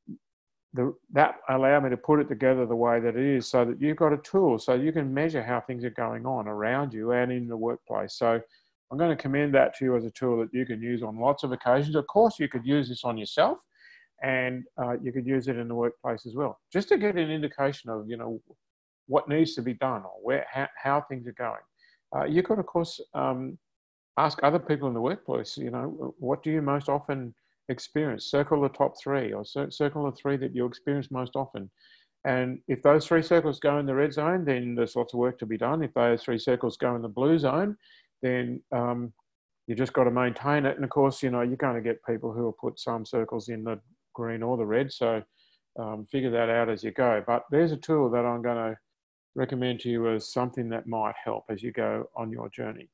the, that allowed me to put it together the way that it is so that you've got a tool so you can measure how things are going on around you and in the workplace. So I'm going to commend that to you as a tool that you can use on lots of occasions. Of course, you could use this on yourself and uh, you could use it in the workplace as well, just to get an indication of, you know, what needs to be done or where, how, how things are going. Uh, you could, of course, um, ask other people in the workplace, you know, what do you most often experience? Circle the top three or circle the three that you experience most often And if those three circles go in the red zone, then there's lots of work to be done. If those three circles go in the blue zone, then um, you just got to maintain it. And of course, you know, you're going to get people who will put some circles in the green or the red. So um, figure that out as you go. But there's a tool that I'm going to recommend to you as something that might help as you go on your journey.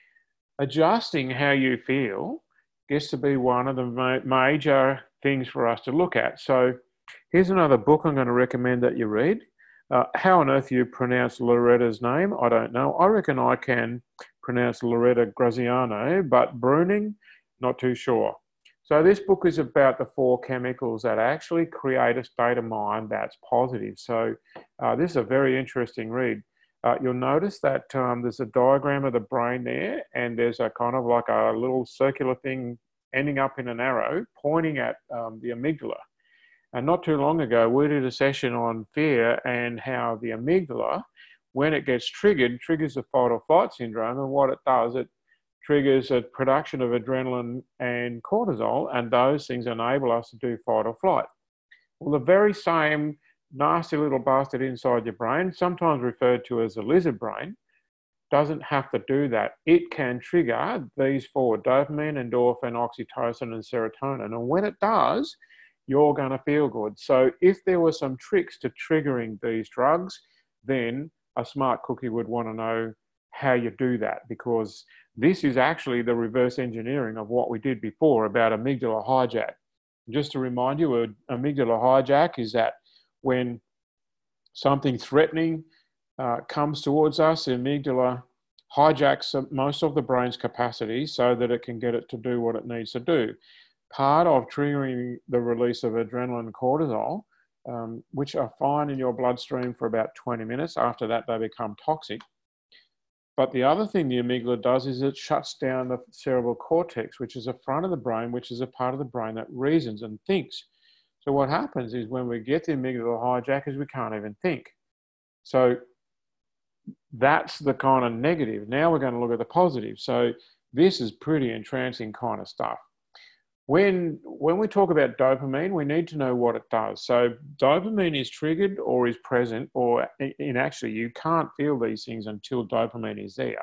Adjusting how you feel gets to be one of the ma major things for us to look at. So here's another book I'm going to recommend that you read. Uh, how on earth you pronounce Loretta's name, I don't know. I reckon I can pronounce Loretta Graziano, but Bruning, not too sure. So this book is about the four chemicals that actually create a state of mind that's positive. So uh, this is a very interesting read. Uh, you'll notice that um, there's a diagram of the brain there, and there's a kind of like a little circular thing ending up in an arrow pointing at um, the amygdala. And not too long ago, we did a session on fear and how the amygdala, when it gets triggered, triggers the fight or flight syndrome. And what it does, it triggers a production of adrenaline and cortisol, and those things enable us to do fight or flight. Well, the very same nasty little bastard inside your brain, sometimes referred to as the lizard brain, doesn't have to do that. It can trigger these four: dopamine, endorphin, oxytocin, and serotonin. And when it does, you're going to feel good. So if there were some tricks to triggering these drugs, then a smart cookie would want to know how you do that, because this is actually the reverse engineering of what we did before about amygdala hijack. Just to remind you, an amygdala hijack is that when something threatening uh, comes towards us, the amygdala hijacks most of the brain's capacity so that it can get it to do what it needs to do. Part of triggering the release of adrenaline and cortisol, um, which are fine in your bloodstream for about twenty minutes. After that, they become toxic. But the other thing the amygdala does is it shuts down the cerebral cortex, which is the front of the brain, which is a part of the brain that reasons and thinks. So what happens is when we get the amygdala hijackers, we can't even think. So that's the kind of negative. Now we're going to look at the positive. So this is pretty entrancing kind of stuff. When, when we talk about dopamine, we need to know what it does. So dopamine is triggered or is present, or in actually you can't feel these things until dopamine is there.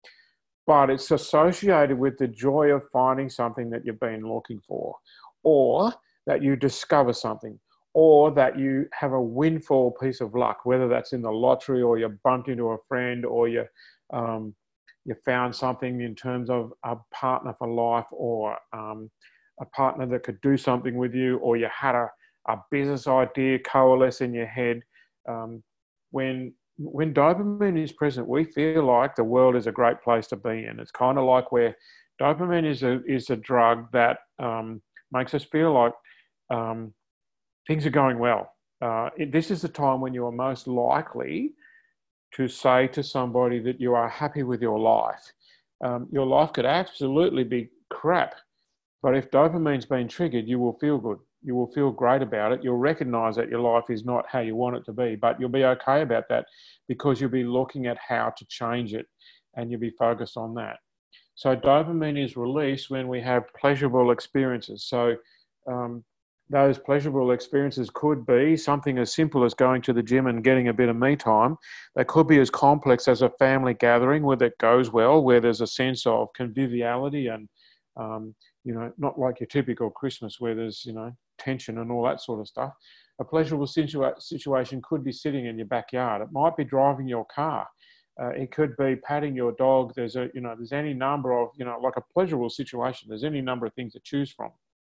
But it's associated with the joy of finding something that you've been looking for, or that you discover something, or that you have a windfall piece of luck, whether that's in the lottery or you bumped into a friend, or you, um, you found something in terms of a partner for life, or um, a partner that could do something with you, or you had a, a business idea coalesce in your head. Um, when, when dopamine is present, we feel like the world is a great place to be in. It's kind of like where dopamine is a, is a drug that um, makes us feel like um, things are going well. Uh, it, this is the time when you are most likely to say to somebody that you are happy with your life. Um, your life could absolutely be crap, but if dopamine's been triggered, you will feel good. You will feel great about it. You'll recognize that your life is not how you want it to be, but you'll be okay about that because you'll be looking at how to change it and you'll be focused on that. So dopamine is released when we have pleasurable experiences. So um, those pleasurable experiences could be something as simple as going to the gym and getting a bit of me time. They could be as complex as a family gathering where that goes well, where there's a sense of conviviality and um, you know, not like your typical Christmas where there's, you know, tension and all that sort of stuff. A pleasurable situa situation could be sitting in your backyard. It might be driving your car. Uh, it could be patting your dog. There's a, you know, there's any number of, you know, like a pleasurable situation. There's any number of things to choose from.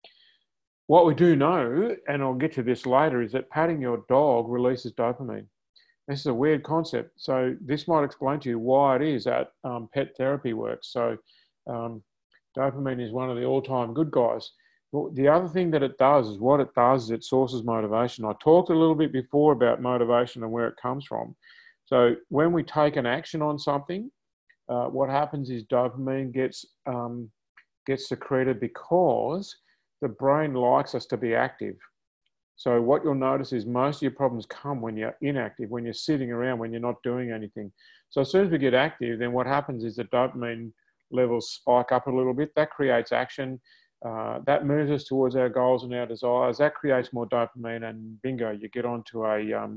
What we do know, and I'll get to this later, is that patting your dog releases dopamine. This is a weird concept. So this might explain to you why it is that um, pet therapy works. So, um, dopamine is one of the all-time good guys. Well, the other thing that it does is what it does is it sources motivation. I talked a little bit before about motivation and where it comes from. So when we take an action on something, uh, what happens is dopamine gets, um, gets secreted because the brain likes us to be active. So what you'll notice is most of your problems come when you're inactive, when you're sitting around, when you're not doing anything. So as soon as we get active, then what happens is the dopamine levels spike up a little bit. That creates action. Uh, that moves us towards our goals and our desires. That creates more dopamine, and bingo, you get onto a, um,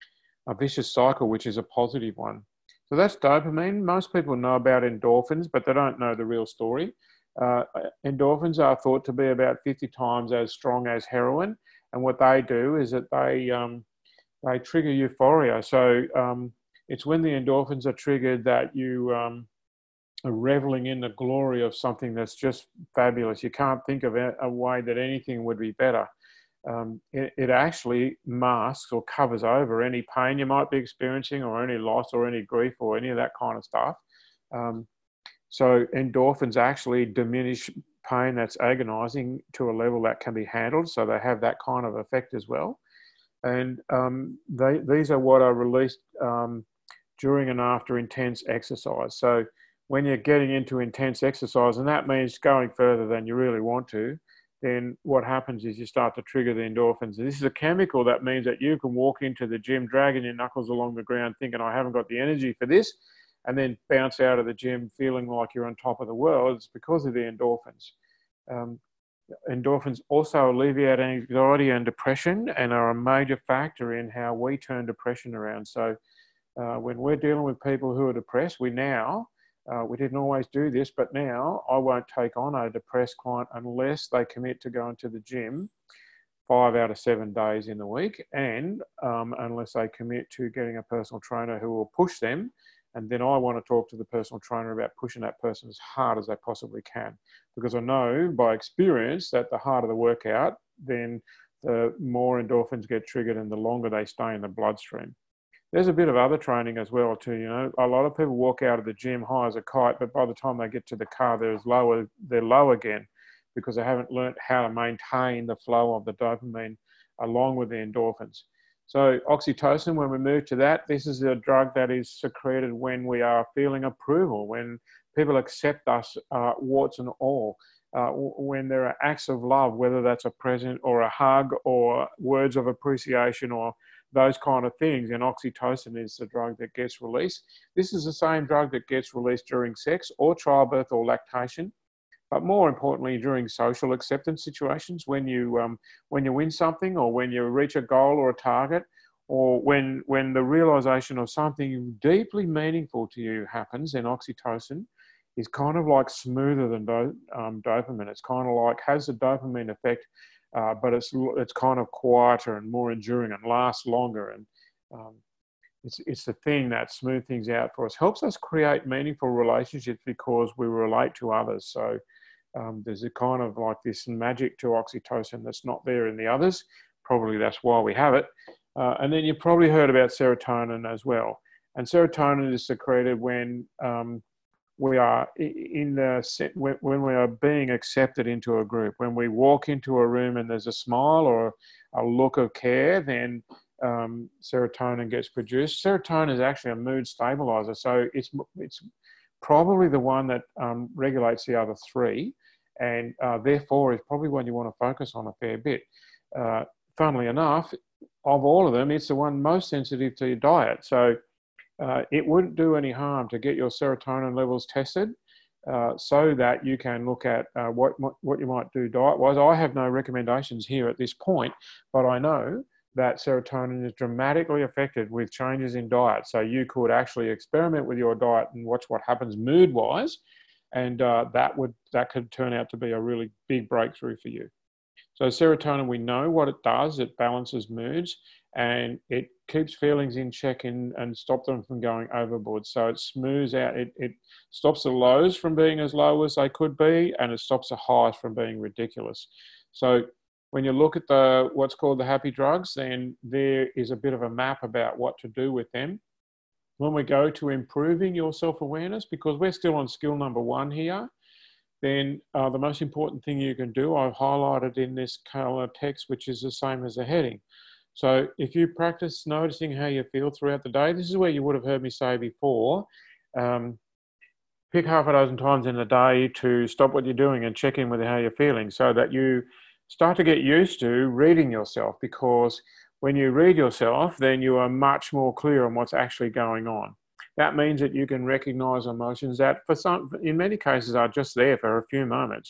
a vicious cycle, which is a positive one. So that's dopamine. Most people know about endorphins, but they don't know the real story. Uh, endorphins are thought to be about fifty times as strong as heroin. And what they do is that they, um, they trigger euphoria. So um, it's when the endorphins are triggered that you um, are reveling in the glory of something that's just fabulous. You can't think of a way that anything would be better. Um, it, it actually masks or covers over any pain you might be experiencing, or any loss or any grief or any of that kind of stuff. Um, so endorphins actually diminish pain that's agonizing to a level that can be handled. So they have that kind of effect as well. And um, they, these are what are released um, during and after intense exercise. So when you're getting into intense exercise, and that means going further than you really want to, then what happens is you start to trigger the endorphins. And this is a chemical that means that you can walk into the gym dragging your knuckles along the ground thinking, I haven't got the energy for this, and then bounce out of the gym feeling like you're on top of the world. It's because of the endorphins. Um, endorphins also alleviate anxiety and depression, and are a major factor in how we turn depression around. So uh, when we're dealing with people who are depressed, we now, uh, we didn't always do this, but now I won't take on a depressed client unless they commit to going to the gym five out of seven days in the week, and um, unless they commit to getting a personal trainer who will push them. And then I want to talk to the personal trainer about pushing that person as hard as they possibly can. Because I know by experience that the harder the workout, then the more endorphins get triggered and the longer they stay in the bloodstream. There's a bit of other training as well too. You know, a lot of people walk out of the gym high as a kite, but by the time they get to the car, they're lower, they're low again, because they haven't learnt how to maintain the flow of the dopamine along with the endorphins. So oxytocin, when we move to that, this is a drug that is secreted when we are feeling approval, when people accept us, uh, warts and all, uh, when there are acts of love, whether that's a present or a hug or words of appreciation or those kind of things. And oxytocin is the drug that gets released. This is the same drug that gets released during sex or childbirth or lactation. But more importantly, during social acceptance situations, when you um, when you win something, or when you reach a goal or a target, or when when the realization of something deeply meaningful to you happens, then oxytocin is kind of like smoother than do, um, dopamine. It's kind of like has the dopamine effect, uh, but it's it's kind of quieter and more enduring and lasts longer. And um, It's, it's the thing that smooths things out for us, helps us create meaningful relationships because we relate to others. So um, there's a kind of like this magic to oxytocin that's not there in the others. Probably that's why we have it. Uh, and then you've probably heard about serotonin as well. And serotonin is secreted when um, we are in the, when we are being accepted into a group. When we walk into a room and there's a smile or a look of care, then um, serotonin gets produced. Serotonin is actually a mood stabilizer, so it's it's probably the one that um, regulates the other three, and uh, therefore is probably one you want to focus on a fair bit. Uh, funnily enough, of all of them, it's the one most sensitive to your diet. So uh, it wouldn't do any harm to get your serotonin levels tested, uh, so that you can look at uh, what what you might do diet-wise. I have no recommendations here at this point, but I know that serotonin is dramatically affected with changes in diet. So you could actually experiment with your diet and watch what happens mood-wise, and uh, that would that could turn out to be a really big breakthrough for you. So serotonin, we know what it does. It balances moods, and it keeps feelings in check and, and stop them from going overboard. So it smooths out, it, it stops the lows from being as low as they could be, and it stops the highs from being ridiculous. So when you look at the what's called the happy drugs, then there is a bit of a map about what to do with them. When we go to improving your self-awareness, because we're still on skill number one here, then uh, the most important thing you can do, I've highlighted in this color text, which is the same as the heading. So if you practice noticing how you feel throughout the day, this is where you would have heard me say before, um, pick half a dozen times in the day to stop what you're doing and check in with how you're feeling, so that you start to get used to reading yourself, because when you read yourself, then you are much more clear on what's actually going on. That means that you can recognize emotions that for some, in many cases, are just there for a few moments.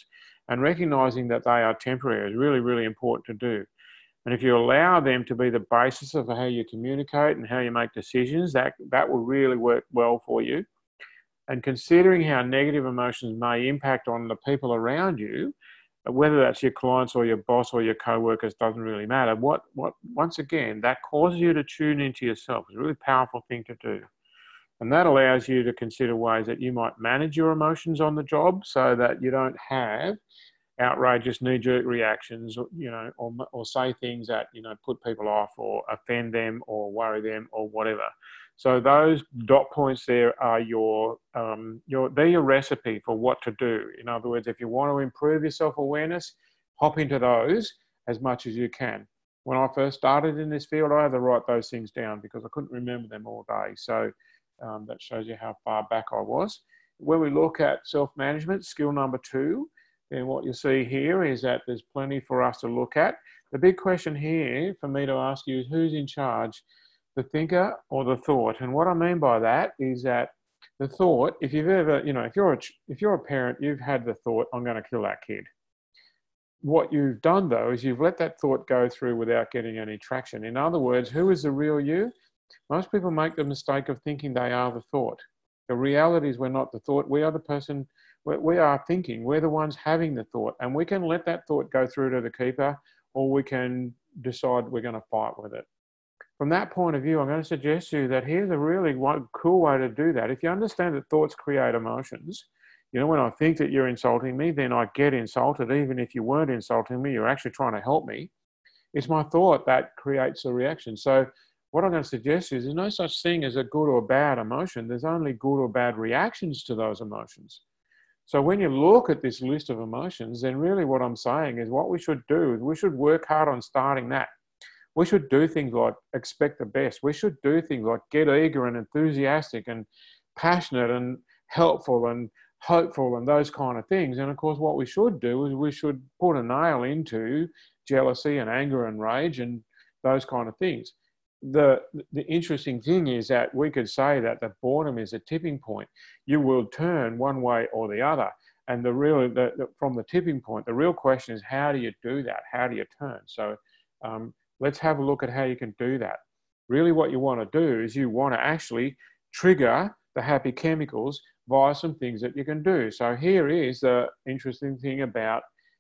And recognizing that they are temporary is really, really important to do. And if you allow them to be the basis of how you communicate and how you make decisions, that, that will really work well for you. And considering how negative emotions may impact on the people around you, whether that's your clients or your boss or your co-workers, doesn't really matter. What, what, once again, that causes you to tune into yourself. It's a really powerful thing to do. And that allows you to consider ways that you might manage your emotions on the job so that you don't have outrageous knee-jerk reactions, you know, or, or say things that, you know, put people off or offend them or worry them or whatever. So those dot points there are your, um, your, they're your recipe for what to do. In other words, if you want to improve your self-awareness, hop into those as much as you can. When I first started in this field, I had to write those things down because I couldn't remember them all day. So um, that shows you how far back I was. When we look at self-management, skill number two, then what you see here is that there's plenty for us to look at. The big question here for me to ask you is who's in charge, the thinker or the thought? And what I mean by that is that the thought, if you've ever, you know, if you're a, if you're a parent, you've had the thought, I'm going to kill that kid. What you've done though is you've let that thought go through without getting any traction. In other words, who is the real you? Most people make the mistake of thinking they are the thought. The reality is we're not the thought. We are the person, we are thinking. We're the ones having the thought. And we can let that thought go through to the keeper, or we can decide we're going to fight with it. From that point of view, I'm going to suggest to you that here's a really one cool way to do that. If you understand that thoughts create emotions, you know, when I think that you're insulting me, then I get insulted. Even if you weren't insulting me, you're actually trying to help me. It's my thought that creates a reaction. So what I'm going to suggest is there's no such thing as a good or bad emotion. There's only good or bad reactions to those emotions. So when you look at this list of emotions, then really what I'm saying is what we should do is we should work hard on starting that. We should do things like expect the best. We should do things like get eager and enthusiastic and passionate and helpful and hopeful and those kind of things. And of course, what we should do is we should put a nail into jealousy and anger and rage and those kind of things. The, the interesting thing is that we could say that the boredom is a tipping point. You will turn one way or the other. And the real, the, the, from the tipping point, the real question is how do you do that? How do you turn? So um, let's have a look at how you can do that. Really what you want to do is you want to actually trigger the happy chemicals via some things that you can do. So here is the interesting thing about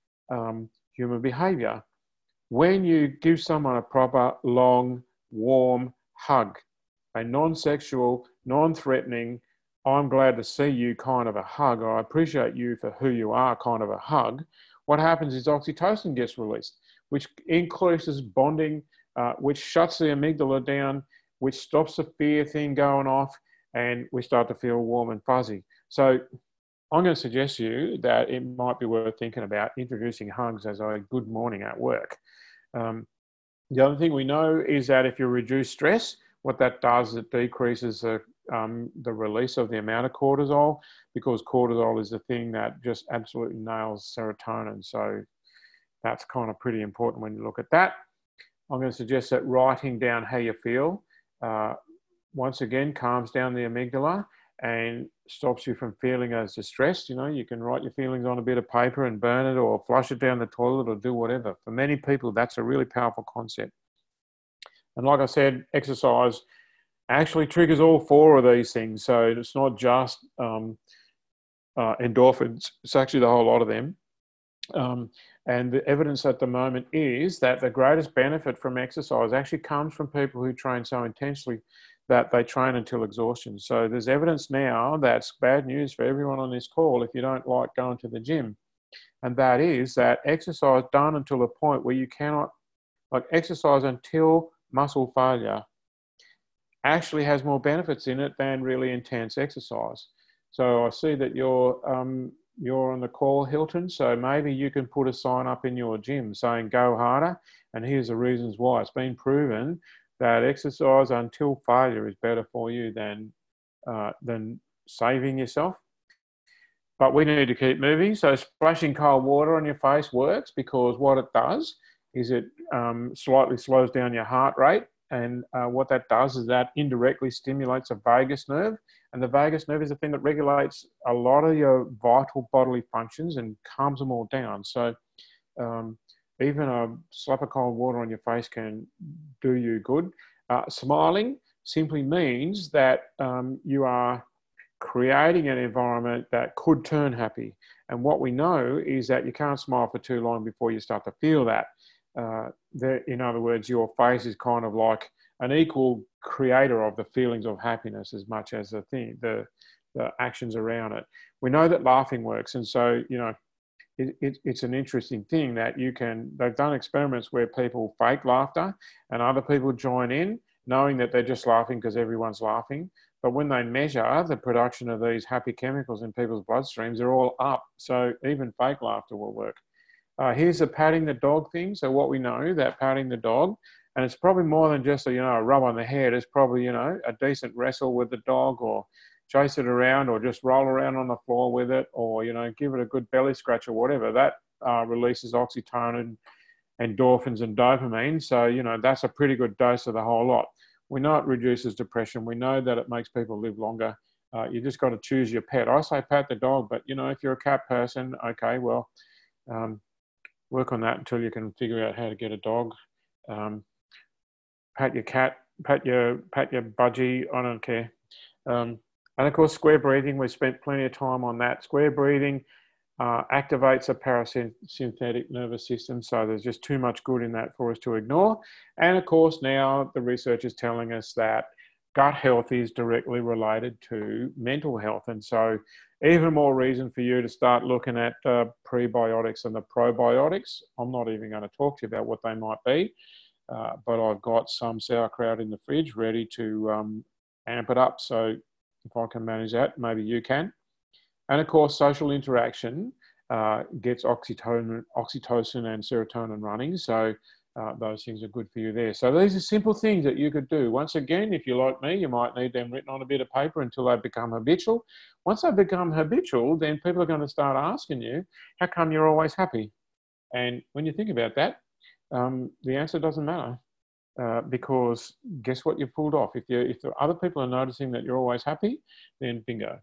um, human behavior. When you give someone a proper, long, warm hug, a non-sexual, non-threatening, I'm glad to see you kind of a hug, or I appreciate you for who you are kind of a hug, what happens is oxytocin gets released, which increases bonding, uh, which shuts the amygdala down, which stops the fear thing going off, and we start to feel warm and fuzzy. So I'm going to suggest to you that it might be worth thinking about introducing hugs as a good morning at work. Um, the other thing we know is that if you reduce stress, what that does is it decreases the, um, the release of the amount of cortisol, because cortisol is the thing that just absolutely nails serotonin. So that's kind of pretty important when you look at that. I'm going to suggest that writing down how you feel, uh, once again, calms down the amygdala and stops you from feeling as distressed. You know, you can write your feelings on a bit of paper and burn it or flush it down the toilet or do whatever. For many people, that's a really powerful concept. And like I said, exercise actually triggers all four of these things. So it's not just um, uh, endorphins, it's actually the whole lot of them. Um, and the evidence at the moment is that the greatest benefit from exercise actually comes from people who train so intensely that they train until exhaustion. So there's evidence now that's bad news for everyone on this call if you don't like going to the gym. And that is that exercise done until a point where you cannot, like exercise until muscle failure actually has more benefits in it than really intense exercise. So I see that you're, um, you're on the call, Hilton, so maybe you can put a sign up in your gym saying go harder, and here's the reasons why. It's been proven that exercise until failure is better for you than, uh, than saving yourself. But we need to keep moving. So splashing cold water on your face works because what it does is it um, slightly slows down your heart rate. And uh, what that does is that indirectly stimulates a vagus nerve. And the vagus nerve is the thing that regulates a lot of your vital bodily functions and calms them all down. So um, even a slap of cold water on your face can do you good. Uh, smiling simply means that um, you are creating an environment that could turn happy. And what we know is that you can't smile for too long before you start to feel that. Uh, the, in other words, your face is kind of like an equal creator of the feelings of happiness as much as the thing, the, the actions around it. We know that laughing works. And so, you know, it, it, it's an interesting thing that you can, they've done experiments where people fake laughter and other people join in knowing that they're just laughing because everyone's laughing. But when they measure the production of these happy chemicals in people's bloodstreams, they're all up. So even fake laughter will work. Uh, here's the patting the dog thing. So what we know that patting the dog, and it's probably more than just a, you know, a rub on the head. It's probably, you know, a decent wrestle with the dog, or chase it around, or just roll around on the floor with it, or, you know, give it a good belly scratch or whatever. That uh, releases oxytocin, endorphins and dopamine. So, you know, that's a pretty good dose of the whole lot. We know it reduces depression. We know that it makes people live longer. Uh, you just got to choose your pet. I say pat the dog, but, you know, if you're a cat person, okay, well, um, work on that until you can figure out how to get a dog. Um, pat your cat, pat your, pat your budgie, I don't care. Um, and of course, square breathing, we've spent plenty of time on that. Square breathing uh, activates a parasympathetic nervous system, so there's just too much good in that for us to ignore. And of course, now the research is telling us that gut health is directly related to mental health. And so even more reason for you to start looking at uh, prebiotics and the probiotics. I'm not even going to talk to you about what they might be, uh, but I've got some sauerkraut in the fridge ready to um, amp it up. So if I can manage that, maybe you can. And of course, social interaction uh, gets oxytocin, oxytocin and serotonin running. So uh, those things are good for you there. So these are simple things that you could do. Once again, if you're like me, you might need them written on a bit of paper until they become habitual. Once they become habitual, then people are going to start asking you, how come you're always happy? And when you think about that, um, the answer doesn't matter. Uh, because guess what you've pulled off? If, you, if the other people are noticing that you're always happy, then bingo.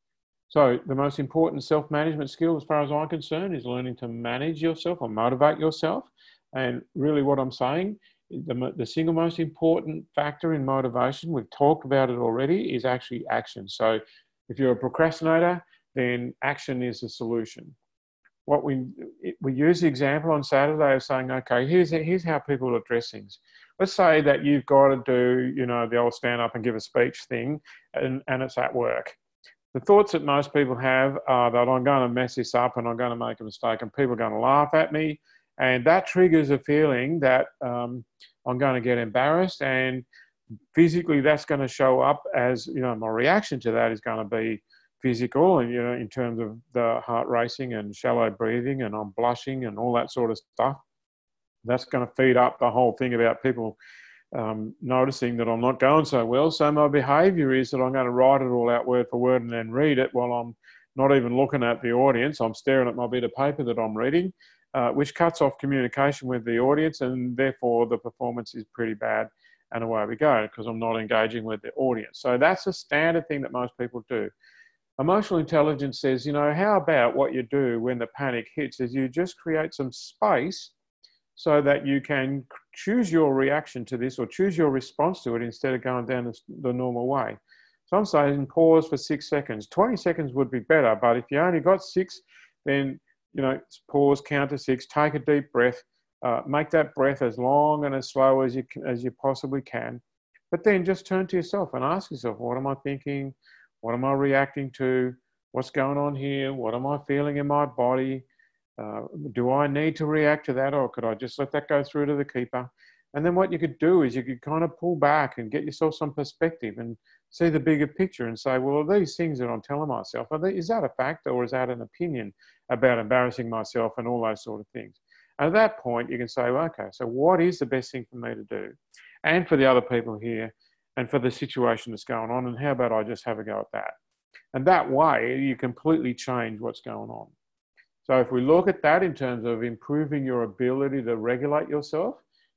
So the most important self-management skill, as far as I'm concerned, is learning to manage yourself or motivate yourself. And really what I'm saying, the, the single most important factor in motivation, we've talked about it already, is actually action. So if you're a procrastinator, then action is the solution. What we, we use the example on Saturday of saying, okay, here's, here's how people address things. Let's say that you've got to do, you know, the old stand up and give a speech thing, and, and it's at work. The thoughts that most people have are that I'm going to mess this up and I'm going to make a mistake and people are going to laugh at me. And that triggers a feeling that um, I'm going to get embarrassed, and physically that's going to show up as, you know, my reaction to that is going to be physical, and, you know, in terms of the heart racing and shallow breathing, and I'm blushing and all that sort of stuff. That's going to feed up the whole thing about people um, noticing that I'm not going so well. So my behavior is that I'm going to write it all out word for word and then read it while I'm not even looking at the audience. I'm staring at my bit of paper that I'm reading, uh, which cuts off communication with the audience, and therefore the performance is pretty bad, and away we go because I'm not engaging with the audience. So that's a standard thing that most people do. Emotional intelligence says, you know, how about what you do when the panic hits is you just create some space so that you can choose your reaction to this or choose your response to it instead of going down the normal way. So I'm saying pause for six seconds. twenty seconds would be better, but if you only got six, then, you know, pause, count to six, take a deep breath, uh, make that breath as long and as slow as you, as you possibly can. But then just turn to yourself and ask yourself, what am I thinking? What am I reacting to? What's going on here? What am I feeling in my body? Uh, do I need to react to that, or could I just let that go through to the keeper? And then what you could do is you could kind of pull back and get yourself some perspective and see the bigger picture and say, well, are these things that I'm telling myself, are they, is that a fact, or is that an opinion about embarrassing myself and all those sort of things? And at that point, you can say, well, okay, so what is the best thing for me to do? And for the other people here, and for the situation that's going on, and how about I just have a go at that? And that way, you completely change what's going on. So if we look at that in terms of improving your ability to regulate yourself,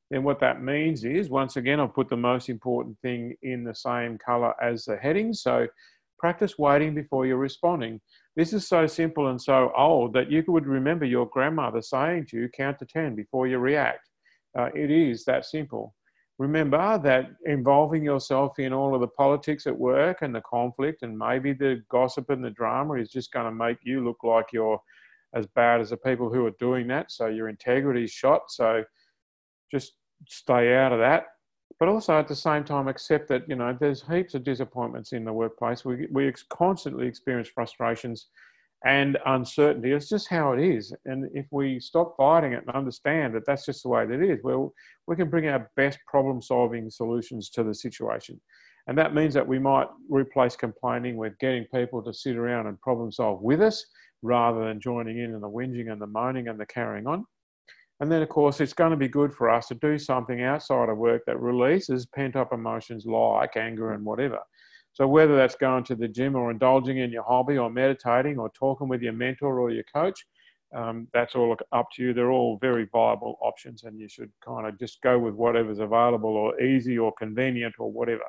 then what that means is, once again, I've put the most important thing in the same color as the heading. So practice waiting before you're responding. This is so simple and so old that you would remember your grandmother saying to you, count to ten before you react. Uh, it is that simple. Remember that involving yourself in all of the politics at work and the conflict and maybe the gossip and the drama is just going to make you look like you're as bad as the people who are doing that. So your integrity is shot. So just stay out of that. But also at the same time, accept that, you know, there's heaps of disappointments in the workplace. We, we constantly experience frustrations and uncertainty. It's just how it is. And if we stop fighting it and understand that that's just the way that it is, well, we can bring our best problem-solving solutions to the situation. And that means that we might replace complaining with getting people to sit around and problem solve with us rather than joining in in the whinging and the moaning and the carrying on. And then, of course, it's going to be good for us to do something outside of work that releases pent-up emotions like anger and whatever. So whether that's going to the gym or indulging in your hobby or meditating or talking with your mentor or your coach, um, that's all up to you. They're all very viable options, and you should kind of just go with whatever's available or easy or convenient or whatever.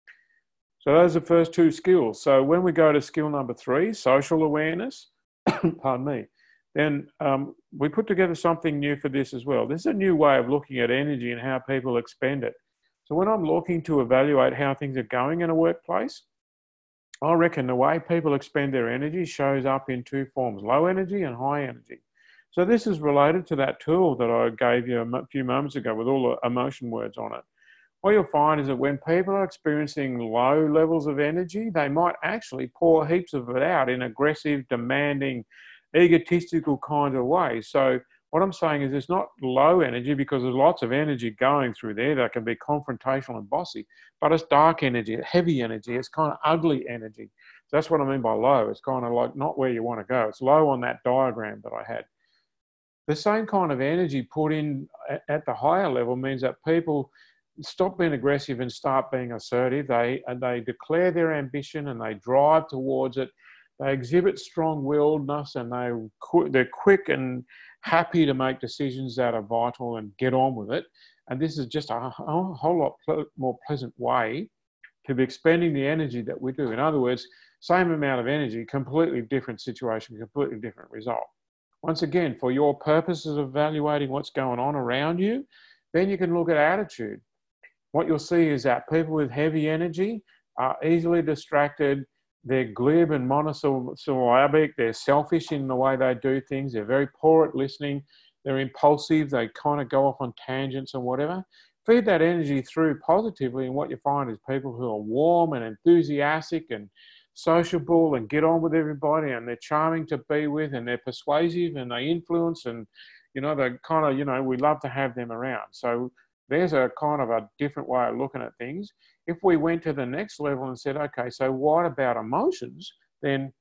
So those are the first two skills. So when we go to skill number three, social awareness, pardon me, then um, we put together something new for this as well. This is a new way of looking at energy and how people expend it. So when I'm looking to evaluate how things are going in a workplace, I reckon the way people expend their energy shows up in two forms, low energy and high energy. So this is related to that tool that I gave you a few moments ago with all the emotion words on it. What you'll find is that when people are experiencing low levels of energy, they might actually pour heaps of it out in aggressive, demanding, egotistical kind of ways. So what I'm saying is it's not low energy because there's lots of energy going through there that can be confrontational and bossy, but it's dark energy, heavy energy, it's kind of ugly energy. So that's what I mean by low. It's kind of like not where you want to go. It's low on that diagram that I had. The same kind of energy put in at the higher level means that people stop being aggressive and start being assertive. They, and they declare their ambition and they drive towards it. They exhibit strong-willedness and they, they're quick and happy to make decisions that are vital and get on with it. And this is just a whole lot more pleasant way to be expending the energy that we do. In other words, same amount of energy, completely different situation, completely different result. Once again, for your purposes of evaluating what's going on around you, then you can look at attitude. What you'll see is that people with heavy energy are easily distracted. They're glib and monosyllabic. They're selfish in the way they do things. They're very poor at listening. They're impulsive. They kind of go off on tangents and whatever. Feed that energy through positively, and what you find is people who are warm and enthusiastic and sociable and get on with everybody, and they're charming to be with, and they're persuasive and they influence, and, you know, they're kind of, you know, we love to have them around. So there's a kind of a different way of looking at things. If we went to the next level and said, okay, so what about emotions? Then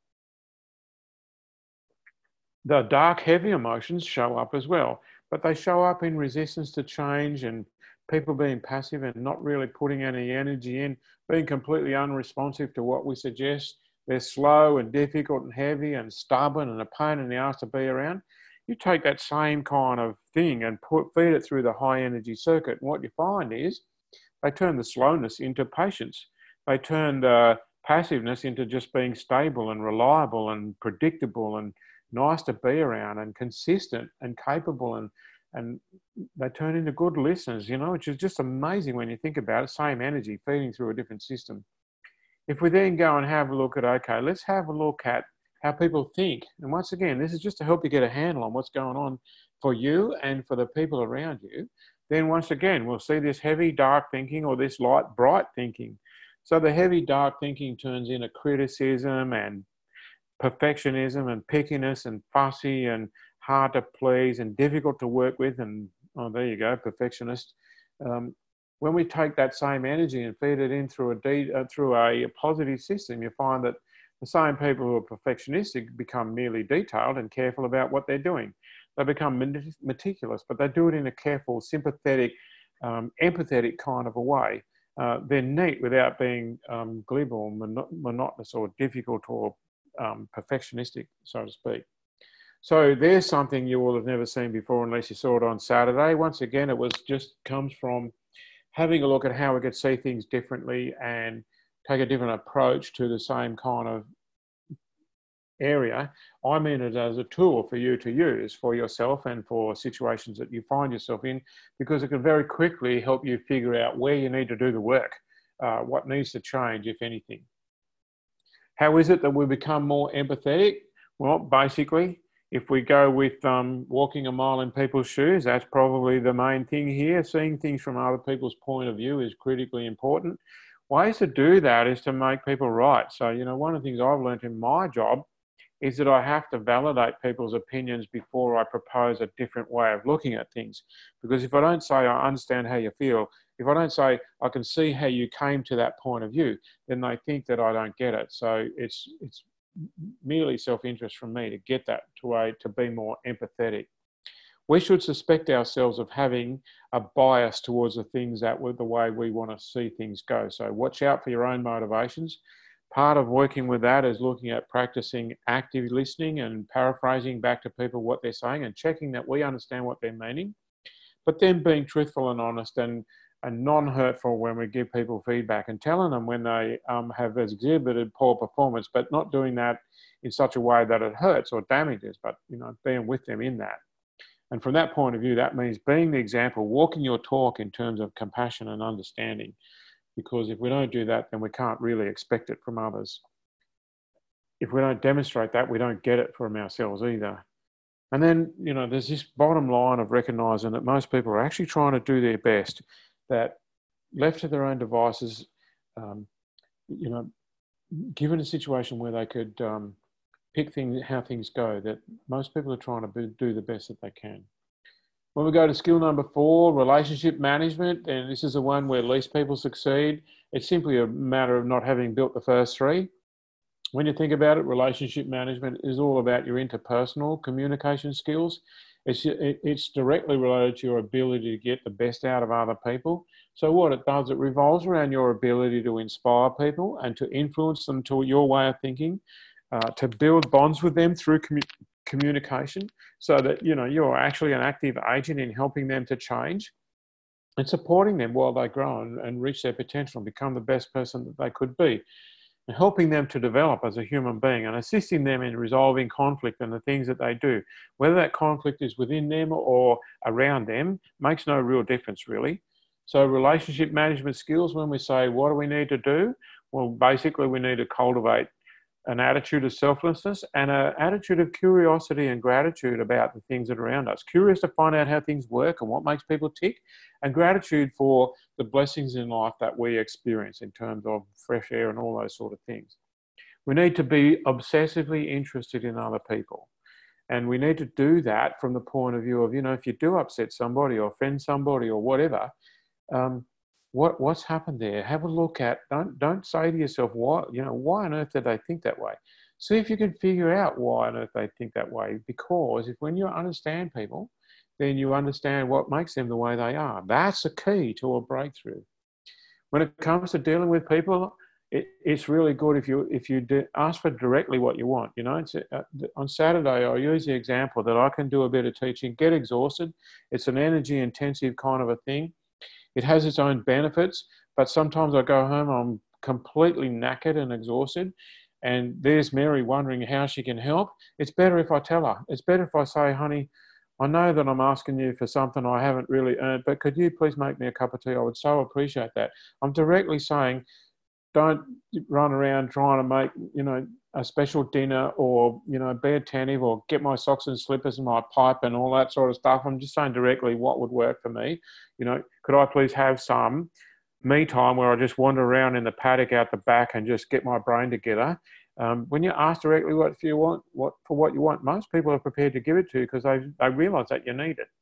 the dark, heavy emotions show up as well, but they show up in resistance to change and people being passive and not really putting any energy in, being completely unresponsive to what we suggest. They're slow and difficult and heavy and stubborn and a pain in the ass to be around. You take that same kind of thing and put, feed it through the high energy circuit. And what you find is they turn the slowness into patience. They turn the passiveness into just being stable and reliable and predictable and nice to be around and consistent and capable, and, and they turn into good listeners, you know, which is just amazing when you think about it. Same energy feeding through a different system. If we then go and have a look at, okay, let's have a look at how people think. And once again, this is just to help you get a handle on what's going on for you and for the people around you. Then once again, we'll see this heavy, dark thinking or this light, bright thinking. So the heavy, dark thinking turns into criticism and perfectionism and pickiness and fussy and hard to please and difficult to work with. And, oh, there you go, perfectionist. Um, when we take that same energy and feed it in through a, de uh, through a positive system, you find that the same people who are perfectionistic become merely detailed and careful about what they're doing. They become meticulous, but they do it in a careful, sympathetic, um, empathetic kind of a way. Uh, they're neat without being um, glib or mono monotonous or difficult or um, perfectionistic, so to speak. So there's something you will have never seen before unless you saw it on Saturday. Once again, it was just comes from having a look at how we could see things differently and take a different approach to the same kind of area. I mean it as a tool for you to use for yourself and for situations that you find yourself in, because it can very quickly help you figure out where you need to do the work, uh, what needs to change, if anything. How is it that we become more empathetic? Well, basically, if we go with um, walking a mile in people's shoes, that's probably the main thing here. Seeing things from other people's point of view is critically important. Ways to do that is to make people right. So, you know, one of the things I've learned in my job is that I have to validate people's opinions before I propose a different way of looking at things. Because if I don't say I understand how you feel, if I don't say I can see how you came to that point of view, then they think that I don't get it. So it's it's merely self-interest from me to get that to a to be more empathetic. We should suspect ourselves of having a bias towards the things that were the way we want to see things go. So watch out for your own motivations. Part of working with that is looking at practicing active listening and paraphrasing back to people what they're saying and checking that we understand what they're meaning, but then being truthful and honest and, and non-hurtful when we give people feedback and telling them when they um, have exhibited poor performance, but not doing that in such a way that it hurts or damages, but, you know, being with them in that. And from that point of view, that means being the example, walking your talk in terms of compassion and understanding. Because if we don't do that, then we can't really expect it from others. If we don't demonstrate that, we don't get it from ourselves either. And then, you know, there's this bottom line of recognizing that most people are actually trying to do their best, that left to their own devices, um, you know, given a situation where they could um, pick things, how things go, that most people are trying to be, do the best that they can. When we go to skill number four, relationship management, and this is the one where least people succeed. It's simply a matter of not having built the first three. When you think about it, relationship management is all about your interpersonal communication skills. It's, it's directly related to your ability to get the best out of other people. So what it does, it revolves around your ability to inspire people and to influence them to your way of thinking, uh, to build bonds with them through communication. communication so that, you know, you're actually an active agent in helping them to change and supporting them while they grow and, and reach their potential and become the best person that they could be, and helping them to develop as a human being and assisting them in resolving conflict and the things that they do. Whether that conflict is within them or around them makes no real difference, really. So relationship management skills, when we say, what do we need to do? Well, basically we need to cultivate an attitude of selflessness and an attitude of curiosity and gratitude about the things that are around us. Curious to find out how things work and what makes people tick, and gratitude for the blessings in life that we experience in terms of fresh air and all those sort of things. We need to be obsessively interested in other people. And we need to do that from the point of view of, you know, if you do upset somebody or offend somebody or whatever, um, What what's happened there? Have a look at. Don't don't say to yourself, why you know why on earth did they think that way? See if you can figure out why on earth they think that way. Because if when you understand people, then you understand what makes them the way they are. That's the key to a breakthrough. When it comes to dealing with people, it, it's really good if you if you do, ask for directly what you want. You know, it's, uh, on Saturday I use the example that I can do a bit of teaching, get exhausted. It's an energy intensive kind of a thing. It has its own benefits, but sometimes I go home, I'm completely knackered and exhausted, and there's Mary wondering how she can help. It's better if I tell her. It's better if I say, honey, I know that I'm asking you for something I haven't really earned, but could you please make me a cup of tea? I would so appreciate that. I'm directly saying, don't run around trying to make, you know, a special dinner or, you know, be attentive or get my socks and slippers and my pipe and all that sort of stuff. I'm just saying directly what would work for me. You know, could I please have some me time where I just wander around in the paddock out the back and just get my brain together? Um, when you ask directly what you want, what for what you want, most people are prepared to give it to you because they, they realise that you need it.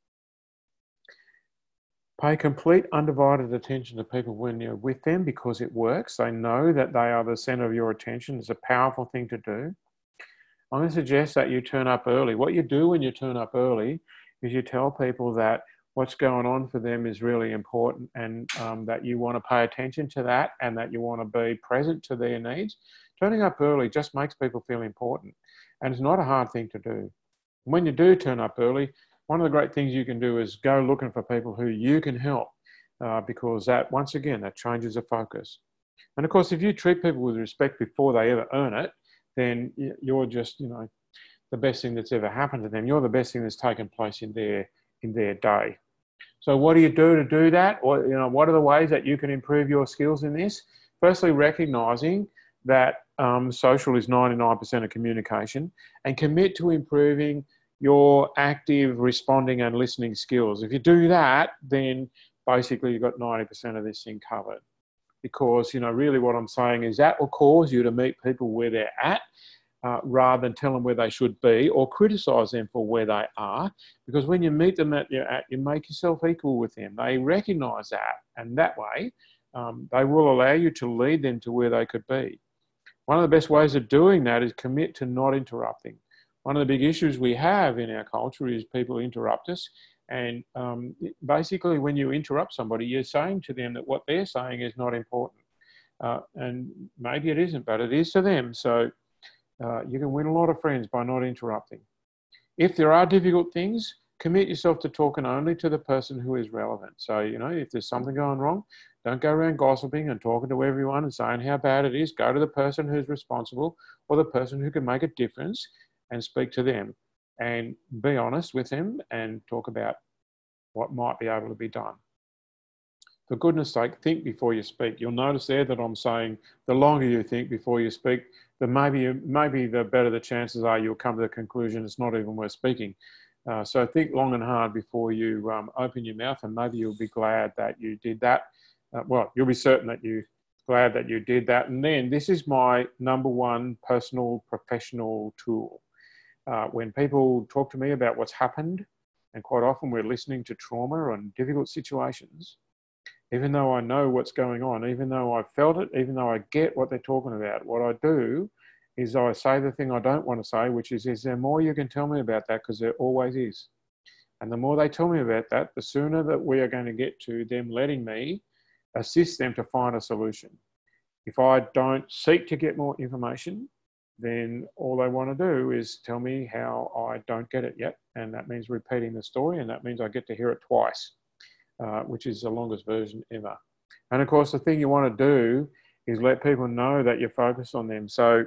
Pay complete undivided attention to people when you're with them because it works. They know that they are the centre of your attention. It's a powerful thing to do. I'm going to suggest that you turn up early. What you do when you turn up early is you tell people that what's going on for them is really important and um, that you want to pay attention to that and that you want to be present to their needs. Turning up early just makes people feel important, and it's not a hard thing to do. And when you do turn up early, one of the great things you can do is go looking for people who you can help, uh, because that, once again, that changes the focus. And of course, if you treat people with respect before they ever earn it, then you're just, you know, the best thing that's ever happened to them. You're the best thing that's taken place in their, in their day. So what do you do to do that? Or, you know, what are the ways that you can improve your skills in this? Firstly, recognizing that um, social is ninety-nine percent of communication, and commit to improving your active responding and listening skills. If you do that, then basically you've got ninety percent of this thing covered. Because, you know, really what I'm saying is that will cause you to meet people where they're at, uh, rather than tell them where they should be or criticize them for where they are. Because when you meet them at your at, you make yourself equal with them. They recognize that, and that way um, they will allow you to lead them to where they could be. One of the best ways of doing that is commit to not interrupting. One of the big issues we have in our culture is people interrupt us. And um, basically, when you interrupt somebody, you're saying to them that what they're saying is not important. Uh, and maybe it isn't, but it is to them. So uh, you can win a lot of friends by not interrupting. If there are difficult things, commit yourself to talking only to the person who is relevant. So, you know, if there's something going wrong, don't go around gossiping and talking to everyone and saying how bad it is. Go to the person who's responsible or the person who can make a difference and speak to them. And be honest with them and talk about what might be able to be done. For goodness sake, think before you speak. You'll notice there that I'm saying the longer you think before you speak, the maybe, maybe the better the chances are you'll come to the conclusion it's not even worth speaking. Uh, so think long and hard before you um, open your mouth, and maybe you'll be glad that you did that. Uh, well, you'll be certain that you're glad that you did that. And then this is my number one personal professional tool. Uh, when people talk to me about what's happened, and quite often we're listening to trauma and difficult situations, even though I know what's going on, even though I've felt it, even though I get what they're talking about, what I do is I say the thing I don't want to say, which is, is there more you can tell me about that? Because there always is. And the more they tell me about that, the sooner that we are going to get to them letting me assist them to find a solution. If I don't seek to get more information, then all they want to do is tell me how I don't get it yet. And that means repeating the story, and that means I get to hear it twice, uh, which is the longest version ever. And of course, the thing you want to do is let people know that you're focused on them. So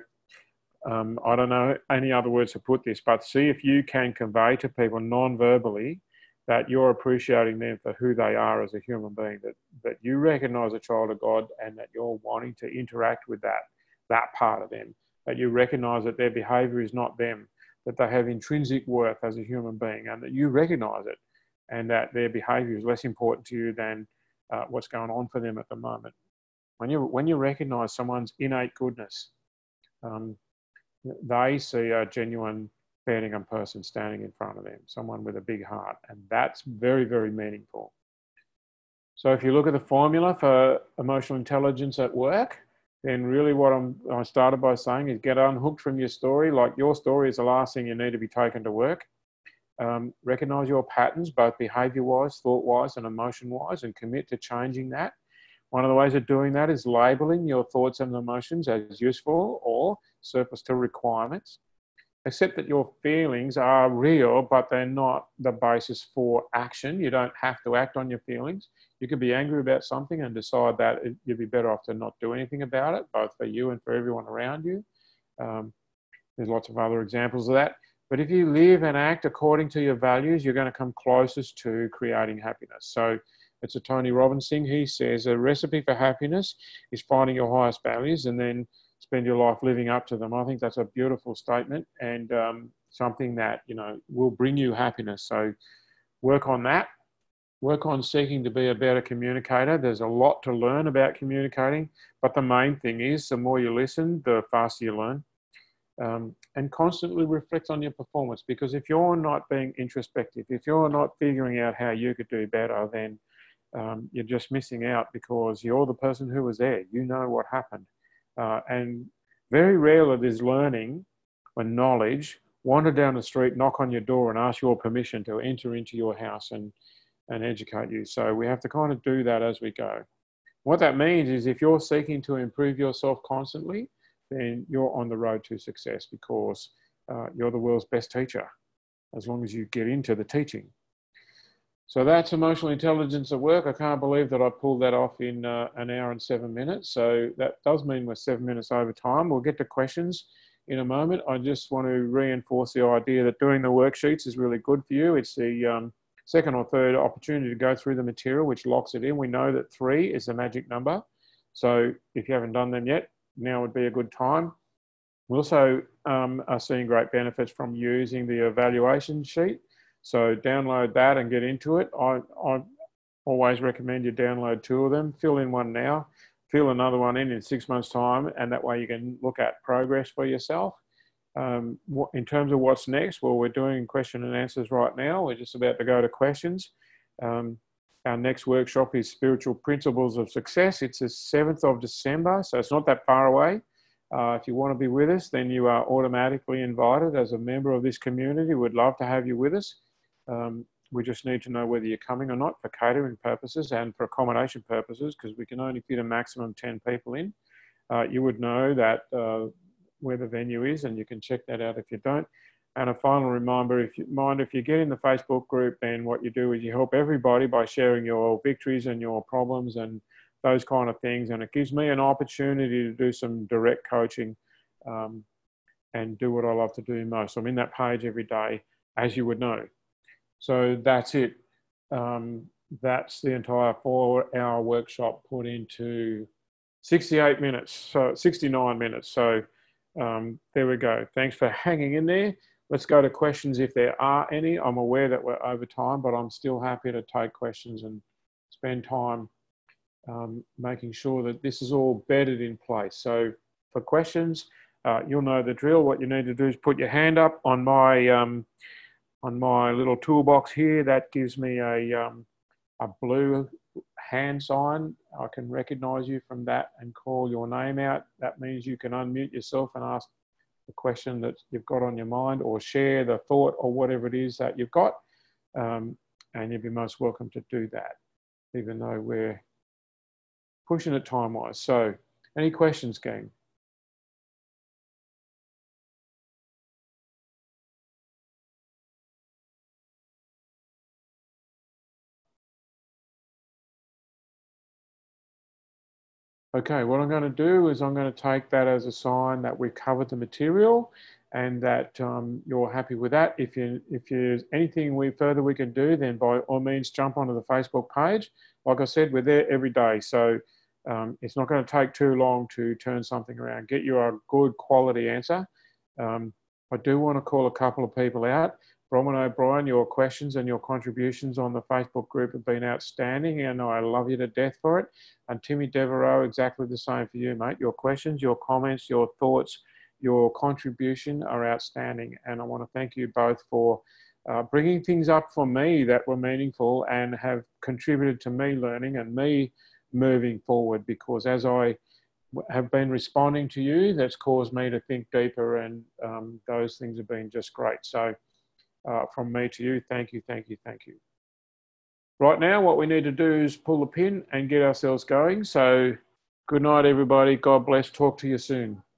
um, I don't know any other words to put this, but see if you can convey to people non-verbally that you're appreciating them for who they are as a human being, that, that you recognize a child of God and that you're wanting to interact with that, that part of them. That you recognize that their behavior is not them, that they have intrinsic worth as a human being, and that you recognize it, and that their behavior is less important to you than uh, what's going on for them at the moment. When you, when you recognize someone's innate goodness, um, they see a genuine fair dinkum person standing in front of them, someone with a big heart, and that's very, very meaningful. So if you look at the formula for emotional intelligence at work, then really what I'm, I started by saying is get unhooked from your story. Like, your story is the last thing you need to be taken to work. Um, recognize your patterns, both behavior-wise, thought-wise, and emotion-wise, and commit to changing that. One of the ways of doing that is labeling your thoughts and emotions as useful or surplus to requirements. Accept that your feelings are real, but they're not the basis for action. You don't have to act on your feelings. You could be angry about something and decide that it, you'd be better off to not do anything about it, both for you and for everyone around you. Um, there's lots of other examples of that. But if you live and act according to your values, you're going to come closest to creating happiness. So it's a Tony Robbins thing. He says a recipe for happiness is finding your highest values and then spend your life living up to them. I think that's a beautiful statement, and um, something that, you know, will bring you happiness. So work on that. Work on seeking to be a better communicator. There's a lot to learn about communicating, but the main thing is the more you listen, the faster you learn. Um, and constantly reflect on your performance, because if you're not being introspective, if you're not figuring out how you could do better, then um, you're just missing out, because you're the person who was there. You know what happened. Uh, and very rarely is learning or knowledge wander down the street, knock on your door and ask your permission to enter into your house and, and educate you. So we have to kind of do that as we go. What that means is if you're seeking to improve yourself constantly, then you're on the road to success, because uh, you're the world's best teacher. as long as you get into the teaching. So that's emotional intelligence at work. I can't believe that I pulled that off in uh, an hour and seven minutes. So that does mean we're seven minutes over time. We'll get to questions in a moment. I just want to reinforce the idea that doing the worksheets is really good for you. It's the um, second or third opportunity to go through the material, which locks it in. We know that three is the magic number. So if you haven't done them yet, now would be a good time. We also um, are seeing great benefits from using the evaluation sheet. So download that and get into it. I, I always recommend you download two of them. Fill in one now, fill another one in in six months' time, and that way you can look at progress for yourself. Um, in terms of what's next, well, we're doing question and answers right now. We're just about to go to questions. Um, our next workshop is Spiritual Principles of Success. It's the seventh of December, so it's not that far away. Uh, if you want to be with us, then you are automatically invited as a member of this community. We'd love to have you with us. Um, we just need to know whether you're coming or not for catering purposes and for accommodation purposes, because we can only fit a maximum ten people in. Uh, you would know that uh, where the venue is, and you can check that out if you don't. And a final reminder, if you mind, if you get in the Facebook group, then what you do is you help everybody by sharing your victories and your problems and those kind of things. And it gives me an opportunity to do some direct coaching um, and do what I love to do most. I'm in that page every day, as you would know. So that's it. Um, that's the entire four hour workshop put into sixty-eight minutes, so sixty-nine minutes. So um, there we go. Thanks for hanging in there. Let's go to questions if there are any. I'm aware that we're over time, but I'm still happy to take questions and spend time um, making sure that this is all bedded in place. So for questions, uh, you'll know the drill. What you need to do is put your hand up on my um, on my little toolbox here. That gives me a, um, a blue hand sign. I can recognize you from that and call your name out. That means you can unmute yourself and ask the question that you've got on your mind, or share the thought or whatever it is that you've got. Um, and you'd be most welcome to do that, even though we're pushing it time-wise. So any questions, gang? Okay, what I'm going to do is I'm going to take that as a sign that we've covered the material and that um, you're happy with that. If you if there's anything we further we can do, then by all means jump onto the Facebook page. Like I said, we're there every day, so um, it's not going to take too long to turn something around. Get you a good quality answer. Um, I do want to call a couple of people out. Bronwyn O'Brien, your questions and your contributions on the Facebook group have been outstanding, and I love you to death for it. And Timmy Devereaux, exactly the same for you, mate. Your questions, your comments, your thoughts, your contribution are outstanding. And I want to thank you both for uh, bringing things up for me that were meaningful and have contributed to me learning and me moving forward, because as I have been responding to you, that's caused me to think deeper, and um, those things have been just great. So uh, from me to you, thank you, thank you, thank you. Right now, what we need to do is pull the pin and get ourselves going. So good night, everybody. God bless. Talk to you soon.